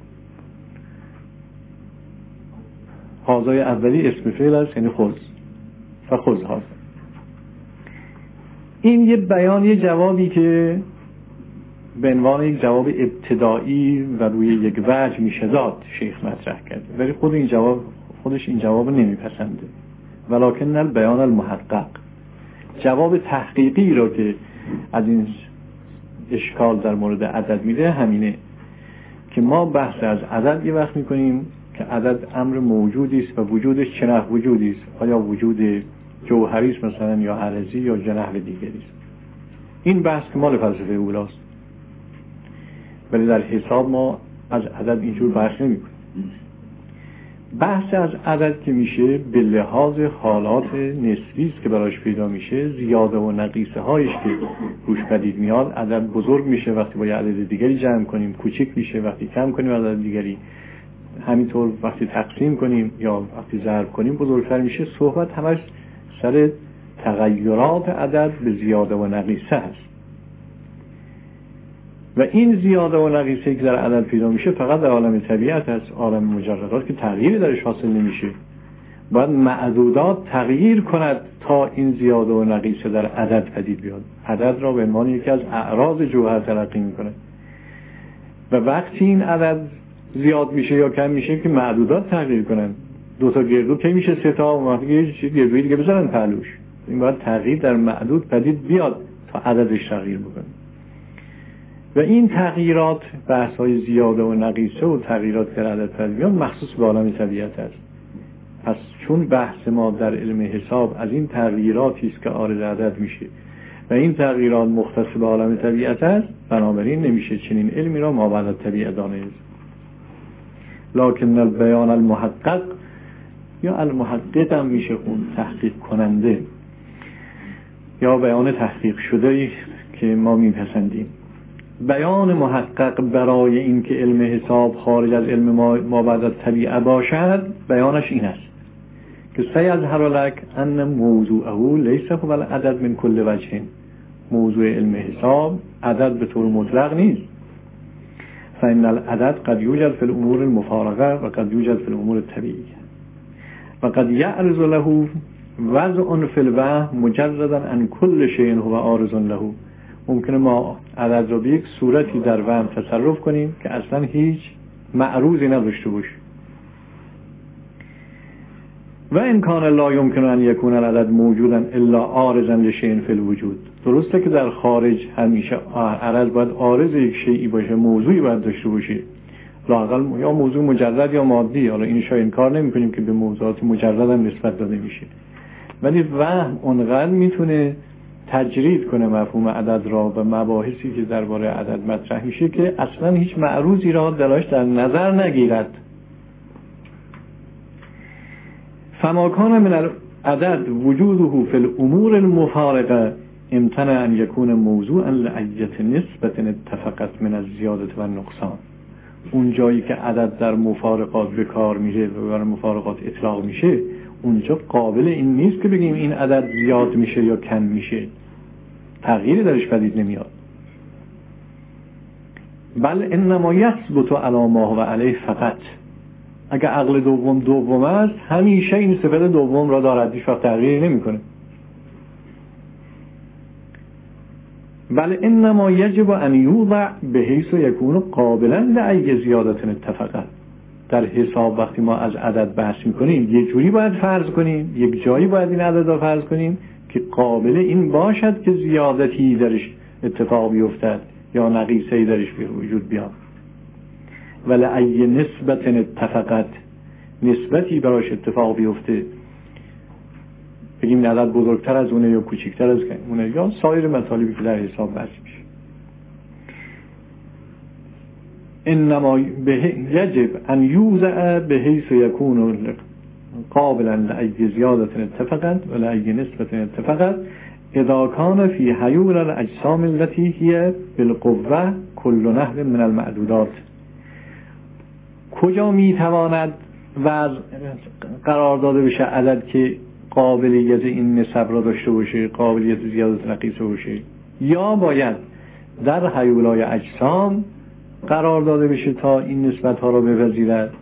اولی اسم فعل است، یعنی خذ، فخذ هازا. این یه بیان، یه جوابی که به عنوان یک جواب ابتدایی و روی یک وجه میشه داد شیخ مطرح کرده، ولی خودش این جواب نمیپسنده. ولکن البیان المحقق، جواب تحقیقی رو که از این اشکال در مورد عدد میده همینه که ما بحث از عدد یه وقت میکنیم که عدد امر موجودی است و وجودش چه نوع وجودی است، آیا وجود جوهری است مثلا یا عرضی یا نحو دیگری است. این بحث که مال فلسفه اولاست، ولی در حساب ما از عدد اینجور بحث نمیکنیم. بحث از عدد که میشه به لحاظ حالات نسبی است که براش پیدا میشه، زیاده و نقیصه هایش که روش پدید میاد. عدد بزرگ میشه وقتی با یه عدد دیگری جمع کنیم، کوچک میشه وقتی کم کنیم عدد دیگری، همینطور وقتی تقسیم کنیم یا وقتی ضرب کنیم بزرگتر میشه. صحبت همش سر تغیرات عدد به زیاده و نقیصه هست و این زیاده و نقیصه که در عدد پیدا میشه فقط در عالم طبیعت هست. عالم مجردات که تغییری درش حاصل نمیشه، باید معدودات تغییر کند تا این زیاده و نقیصه در عدد پدید بیاد. عدد را به عنوان یکی از اعراض جوهر تلقی میکنه و وقتی این عدد زیاد میشه یا کم میشه که معدودات تغییر کنن. دو تا گردو که میشه سه تا و وقتی یه چیز گردویی دیگه بزنن پهلوش. این باید تغییر در معدود پدید بیاد تا عددش تغییر بکنه. و این تغییرات، بحث‌های زیاده و نقیصه و تغییرات در عدد پدید بیاد مخصوص به عالم طبیعت است. پس چون بحث ما در علم حساب از این تغییراتی است که عارض عدد میشه و این تغییرات مختص به عالم طبیعت است، بنابراین نمیشه چنین علمی را مابعد طبیعت دانست. لکن البیان المحقق یا المحقق هم میشه خون، تحقیق کننده یا بیان تحقیق شده که ما میپسندیم. بیان محقق برای این که علم حساب خارج از علم مابعد طبیعه باشد، بیانش این است که سیظهر لک ان موضوعه لیس هو العدد من کل وجه. موضوع علم حساب عدد به طور مطلق نیست. فإن العدد قد يوجد في الأمور المفارقة وقد يوجد في الأمور الطبيعية وقد يعرض له وضع في الوهم مجردا عن كل شيء هو عارض له. ممکنه ما عدد را به یک صورتی در وهم تصرف کنیم که اصلا هیچ معروضی نداشته باشه. و ان کان لا یمکن ان یکون العدد موجودا الا عارضا لشیء فی الوجود. درسته که در خارج همیشه عدد باید عارض یک شیئی باشه، موضوعی باید داشته باشه، لااقل یا موضوع مجرد یا مادی. حالا اینش انکار نمی‌کنیم که به موضوعات مجرد هم نسبت داده میشه، ولی وهم اونقدر میتونه تجرید کنه مفهوم عدد را و مباحثی که درباره عدد مطرح میشه که اصلا هیچ معروضی را دراش در نظر نگیرد. فما کان من العدد وجوده فی الامور المفارقه امتنع ان یکون موضوعا لایت نسبت اتفقت من الزیادة و النقصان. اون جایی که عدد در مفارقات به کار میره و بر مفارقات اطلاق میشه، اونجا قابل این نیست که بگیم این عدد زیاد میشه یا کم میشه، تغییری درش پدید نمیاد. بل انما یثبت علی ما هو علیه فقط. اگه عقل دوم است همیشه این صفت دوم را دارد، هیچ وقت تغییر نمیکنه. بل انما یجب ان یوضع بحیث یکون قابلا لأی زیادت اتفقت. در حساب وقتی ما از عدد بحث میکنیم یک جوری باید فرض کنیم، یک جایی باید این عدد را فرض کنیم که قابل این باشد که زیادتی درش اتفاق بیفتد یا نقیصه‌ای درش به وجود بیاد. ولی ای نسبت اتفاقت، نسبتی براش اتفاق بیفته، بگیم عدد بزرگتر از اونه یا کوچکتر از اونه یا سایر مطالبی که در حساب بحث میشه. انما یجب ان یوضع بحیث یکون قابلا لأی زیادت اتفاقت و لأی نسبت اتفاقت اذا کان فی حیول الاجسام التي هي بالقوه کل نحو من المعدودات. کجا میتواند وضع قرار داده بشه عدد که قابلیت این نسب را داشته باشه، قابلیت زیادت نقیصه باشه، یا باید در حیولای اجسام قرار داده بشه تا این نسبت ها را بپذیرد.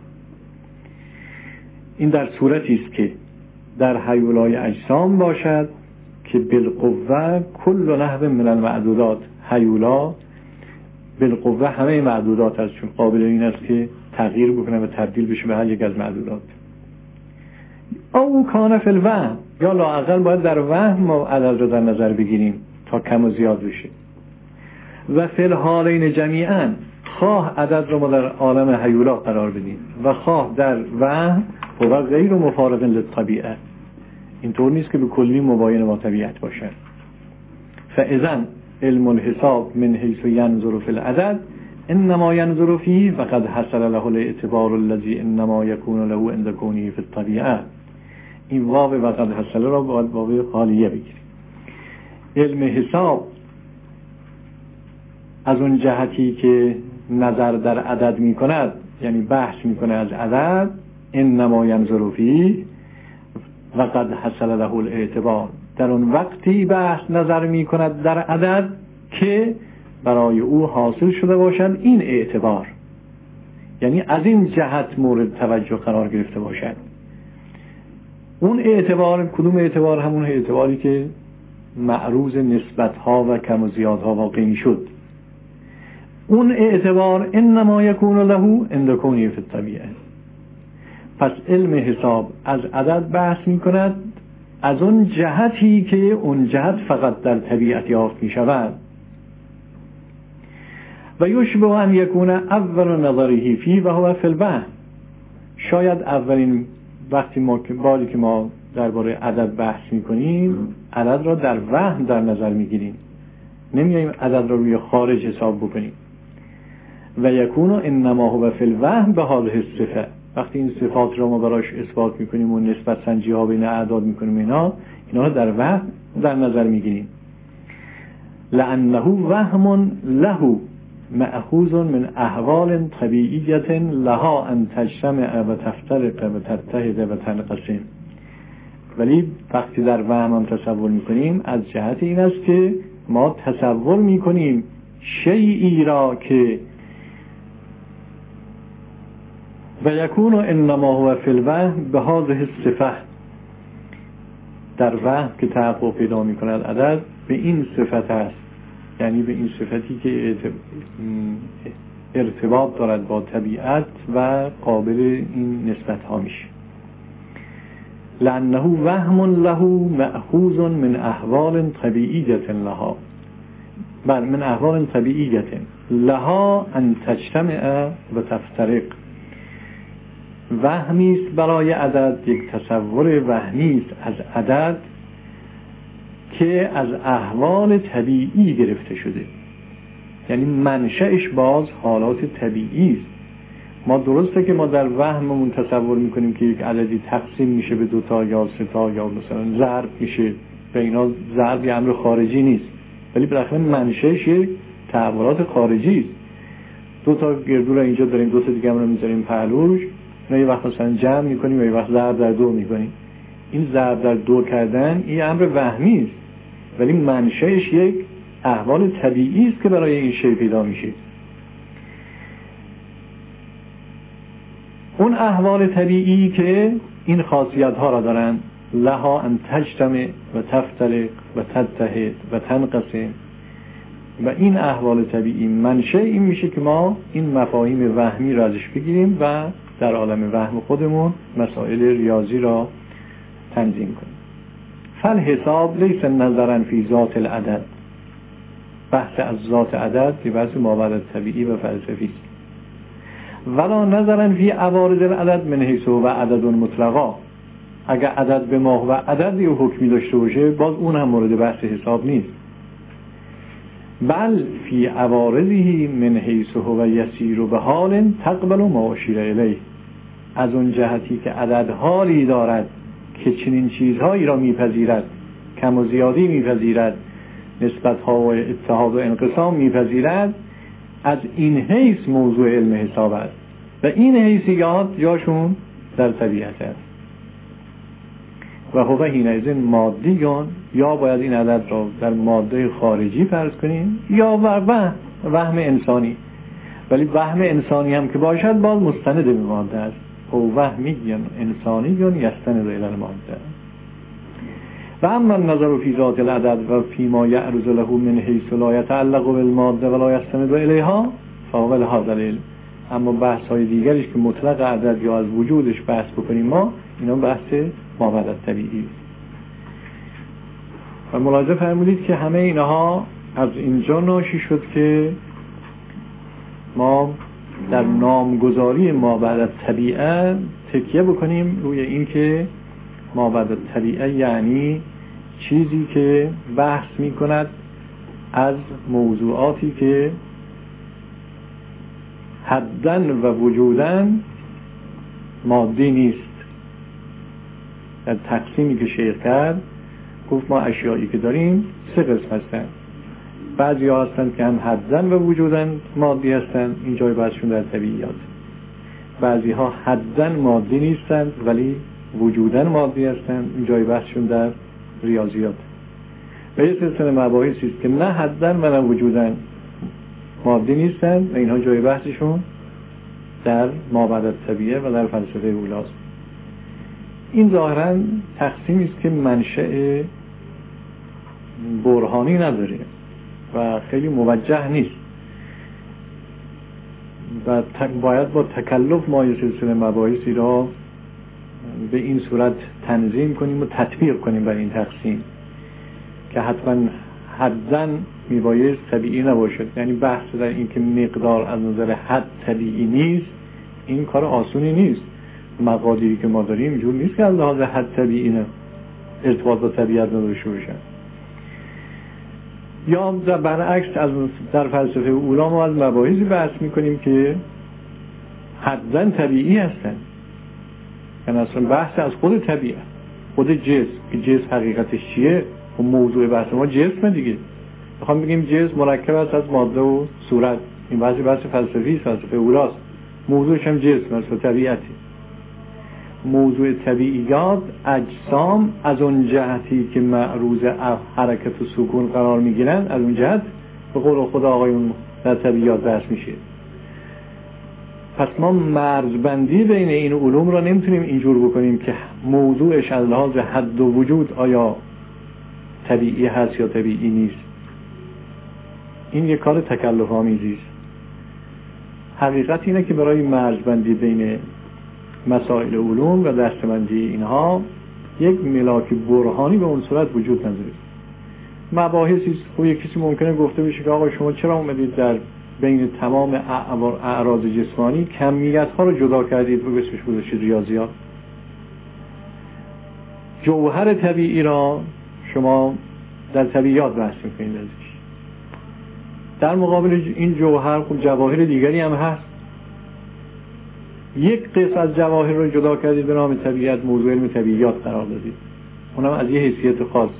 این در صورتی است که در حیولای اجسام باشد که بالقوه کل نحو من المعدودات. حیولا بالقوه همه معدودات است، چون قابل این است که تغییر بکنه و تبدیل بشه به هر یک از معدودات. او کان فی الوهم، یا لااقل باید در وهم ما عدد را در نظر بگیریم تا کم و زیاد بشه. و فی الحالین جمیعا، خواه عدد را ما در عالم حیولا قرار بدیم و خواه در وهم و غیر مفارق للطبیعه. اینطور نیست که به کلی مباین با طبیعت باشد. فاذا علم الحساب من حیث ینظر فی العدد انما ینظر فیه وقد حصل له الاعتبار الذي انما يكون له عند كونه في الطبيعه. این واو وقد حصل را باید واو حالیه بگیریم. علم حساب از اون جهتی که نظر در عدد می کند، یعنی بحث می کند از عدد، انما ینظر فیه وقد حصل له الاعتبار، در اون وقتی بحث نظر می کند در عدد که برای او حاصل شده باشد این اعتبار، یعنی از این جهت مورد توجه قرار گرفته باشد. اون اعتبار کدوم اعتبار؟ همون اعتباری که معروض نسبت‌ها و کم و زیادها واقع می‌شد. اون اعتبار انما یکون له عند کونه فی الطبیعه. پس علم حساب از عدد بحث می‌کند از اون جهتی که اون جهت فقط در طبیعت یافت می‌شود. و یشبه ان یکون اول نظره فی و هو فی الوهم. شاید اولین وقتی باری که ما درباره عدد بحث میکنیم عدد را در وهم در نظر میگیریم، نمیاییم عدد را روی خارج حساب بکنیم. و یکون انما هو فی الوهم به هذه الصفه. وقتی این صفات را ما براش اثبات میکنیم و نسبت سنجی ها بین اعداد میکنیم اینا را در وهم در نظر میگیریم. لانه وهم له مأخوذ من احوال طبیعیت لها ان تجتمع و تفترق و تتحد و تنقسم. ولی وقتی در وهم هم تصور میکنیم از جهت این است که ما تصور میکنیم شیئی را که و یکون انما هو فی الوهم به هذه الصفه، در وهم که تحقق پیدا میکند عدد به این صفت است، یعنی به این صفتی که ارتباط دارد با طبیعت و قابل این نسبت ها میشه. لانه وهم له مأخوذ من احوال طبیعیت لها، بل من احوال طبیعیت لها ان تجتمع و تفترق. وهمی است برای عدد، یک تصور وهمی است از عدد که از احوال طبیعی گرفته شده، یعنی منشأش باز حالات طبیعی است. ما درسته که ما در وهممون تصور میکنیم که یک عددی تقسیم میشه به 2 تا یا 3 تا یا مثلا ضرب میشه، به اینا ضرب یه امر خارجی نیست، ولی بالاخره منشأش یک تحولات خارجی است. 2 تا گردو رو اینجا داریم، 2 تا دیگه هم رو میذاریم پهلوش، اینا یه وقت مثلا جمع میکنیم و یه وقت ضرب در 2 میکنیم. این ضرب در 2 کردن این امر وهمی است، ولی منشأش یک احوال طبیعی است که برای این شی پیدا میشه. اون احوال طبیعی که این خاصیت ها را دارن، لها ان تجتمع و تفترق و تتحد و تنقسم، و این احوال طبیعی منشأ این میشه که ما این مفاهیم وهمی را ازش بگیریم و در عالم وهم خودمون مسائل ریاضی را تنظیم کنیم. فالحساب لیس نظرا فی ذات العدد. بحث از ذات عدد که بحث مابعد طبیعی و فلسفی است. ولا نظرا فی عوارض العدد من حیث و عدد مطلقا. اگر عدد به ما و عدد یه حکمی داشته باشه باز اون هم مورد بحث حساب نیست. بل فی عوارضه من حیث و یسیر به حال تقبل ما اشیر الیه. از اون جهتی که عدد حالی دارد که چنین چیزهایی را میپذیرد، کم و زیادی میپذیرد، نسبت‌ها و اتحاد و انقسام میپذیرد، از این حیث موضوع علم حساب است و این حیثیات جاشون در طبیعت است. و هو حینئذ مادیون، یا باید این عدد را در ماده خارجی فرض کنیم یا وهم انسانی، ولی وهم انسانی هم که باشد باز مستند به ماده است. او وهمیون انسانیون یستند الی الماده. و اما النظر فی ذات العدد و فی ما یعرض له من حیث لا یتعلق بالماده و لا یستند الیها فهو لهذا العلم. اما بحث های دیگریش که مطلق عدد یا از وجودش بحث بکنیم ما، اینا بحث مابعد طبیعی است. و ملاحظه فرمودید که همه اینها از اینجا ناشی شد که ما در نامگذاری مابعد طبیعه تکیه بکنیم روی این که مابعد طبیعه یعنی چیزی که بحث می کند از موضوعاتی که حدن و وجودن مادی نیست. در تقسیمی که شیخ کرد گفت ما اشیایی که داریم سه قسم هستن. بعضی ها هستن که هم حدن و وجودن مادی هستن، این جای بحثشون در طبیعیات. بعضی ها حدن مادی نیستن ولی وجودن مادی هستن، این جای بحثشون در ریاضیات. و یه سلسله مباحثی است که نه حدن و نه وجودن مادی نیستن و اینها جای بحثشون در مابعد الطبیعه و در فلسفه اولاست. این ظاهراً تقسیمی است که منشأ برهانی نداره و خیلی موجه نیست و باید با تکلف ما یه سلسله مباحثی را به این صورت تنظیم کنیم و تطبیق کنیم بر این تقسیم که حتما حدن میبایست طبیعی نباشد. یعنی بحث در این که مقدار از نظر حد طبیعی نیست، این کار آسونی نیست. مقادیری که ما داریم اینجور نیست که از لحاظ حد طبیعی نه ارتباط با طبیعت نداشته باشن. یا برعکس در فلسفه اولا ما از مباحثی بحث میکنیم که حدن طبیعی هستن، یعنی اصلا بحث از خود طبیعت، خود جسم که جسم حقیقتش چیه و موضوع بحث ما جسم دیگه. میخوام بگیم جسم مرکب است از ماده و صورت، این بحث فلسفی است، فلسفه اولاست. موضوعش هم جسم است و طبیعتی. موضوع طبیعیات اجسام از اون جهتی که معروض حرکت و سکون قرار میگیرن، از اون جهت به قول خدا آقایون در طبیعیات بحث میشه. پس ما مرزبندی بین این علوم را نمیتونیم اینجور بکنیم که موضوعش از لحاظ حد و وجود آیا طبیعی هست یا طبیعی نیست. این یک کار تکلف آمیزی است. حقیقت اینه که برای مرزبندی بین مسائل علوم و دستبندی اینها یک ملاک برهانی به اون صورت وجود نداره. مباحثی است خب یک کسی ممکنه گفته بشه که آقا شما چرا اومدید در بین تمام اعراض جسمانی کمیت ها رو جدا کردید و بسش گذاشتید ریاضیات؟ جوهر طبیعی را شما در طبیعیات بحث میکنید ازش. در مقابل این جوهر خب جواهر دیگری هم هست. یک قسم از جواهر رو جدا کردید به نام طبیعت، موضوع علم طبیعیات قرار دادید، اونم از یه حیثیت خاص.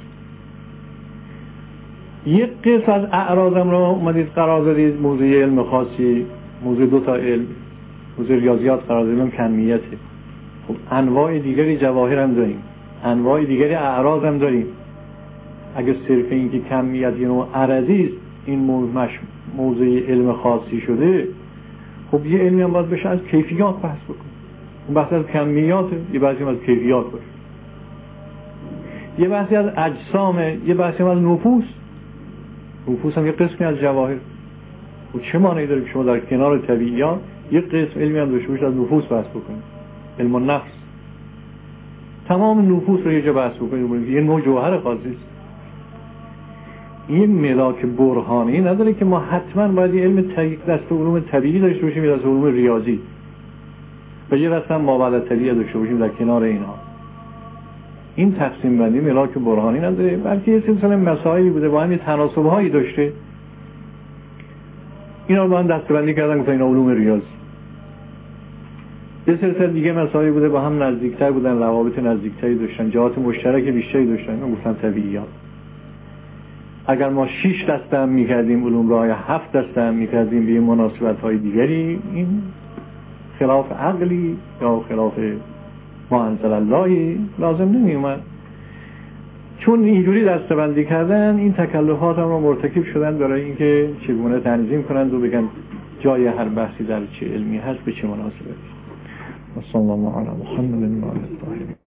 یک قسم از اعراضم رو اومدید قرار دادید موضوع علم خاصی، موضوع دو تا علم، موضوع ریاضیات قرار دادید، کمیته. خب انواع دیگری جواهر هم داریم، انواع دیگری اعراض هم داریم. اگه صرف این که کمیت یه نوع عرضی است این موضوع علم خاصی شده، خب یه علمی هم باید بشه از کیفیات بحث بکنه. اون بحث از کمیاته، یه بحثی هم از کیفیات باشه. یه بحثی از اجسامه، یه بحثی هم از نفوس. نفوس هم یه قسمی از جواهر. و چه معنی داره که شما در کنار طبیعیات یه قسم علمی هم داشته باشید از نفوس بحث بکنید؟ علم النفس. تمام نفوس رو یه جا بحث بکنید، یه نوع جوهر خاصی است. این ملاک برهانی نداره که ما حتما باید یه علم دست علوم طبیعی داشته باشیم یا دست علوم ریاضی و یه دست هم مابعد طبیعی داشته باشیم در کنار اینها. این تقسیم بندی ملاک برهانی نداره، بلکه یه سلسله مسائلی بوده با هم یه تناسب‌هایی داشته، اینا رو با هم دسته‌بندی کردن گفتن اینا علوم ریاضی. یه سلسله دیگه مسائلی بوده با هم نزدیکتر بودن، روابط نزدیکتری داشتن، جهات مشترک بیشتری داشتن، اینا گفتن طبیعیات. اگر ما 6 دسته هم می‌کردیم علوم را یا 7 دسته هم می‌کردیم به مناسبت‌های دیگری، این خلاف عقلی یا خلاف ما انزل الله لازم نمی‌اومد. چون اینجوری دسته‌بندی کردن، این تکلفات هم را مرتکب شدن برای اینکه چگونه تنظیم کنند و بگن جای هر بحثی در چه علمی هست به چه مناسبتی. صلی الله علی محمد و آله الطاهرین.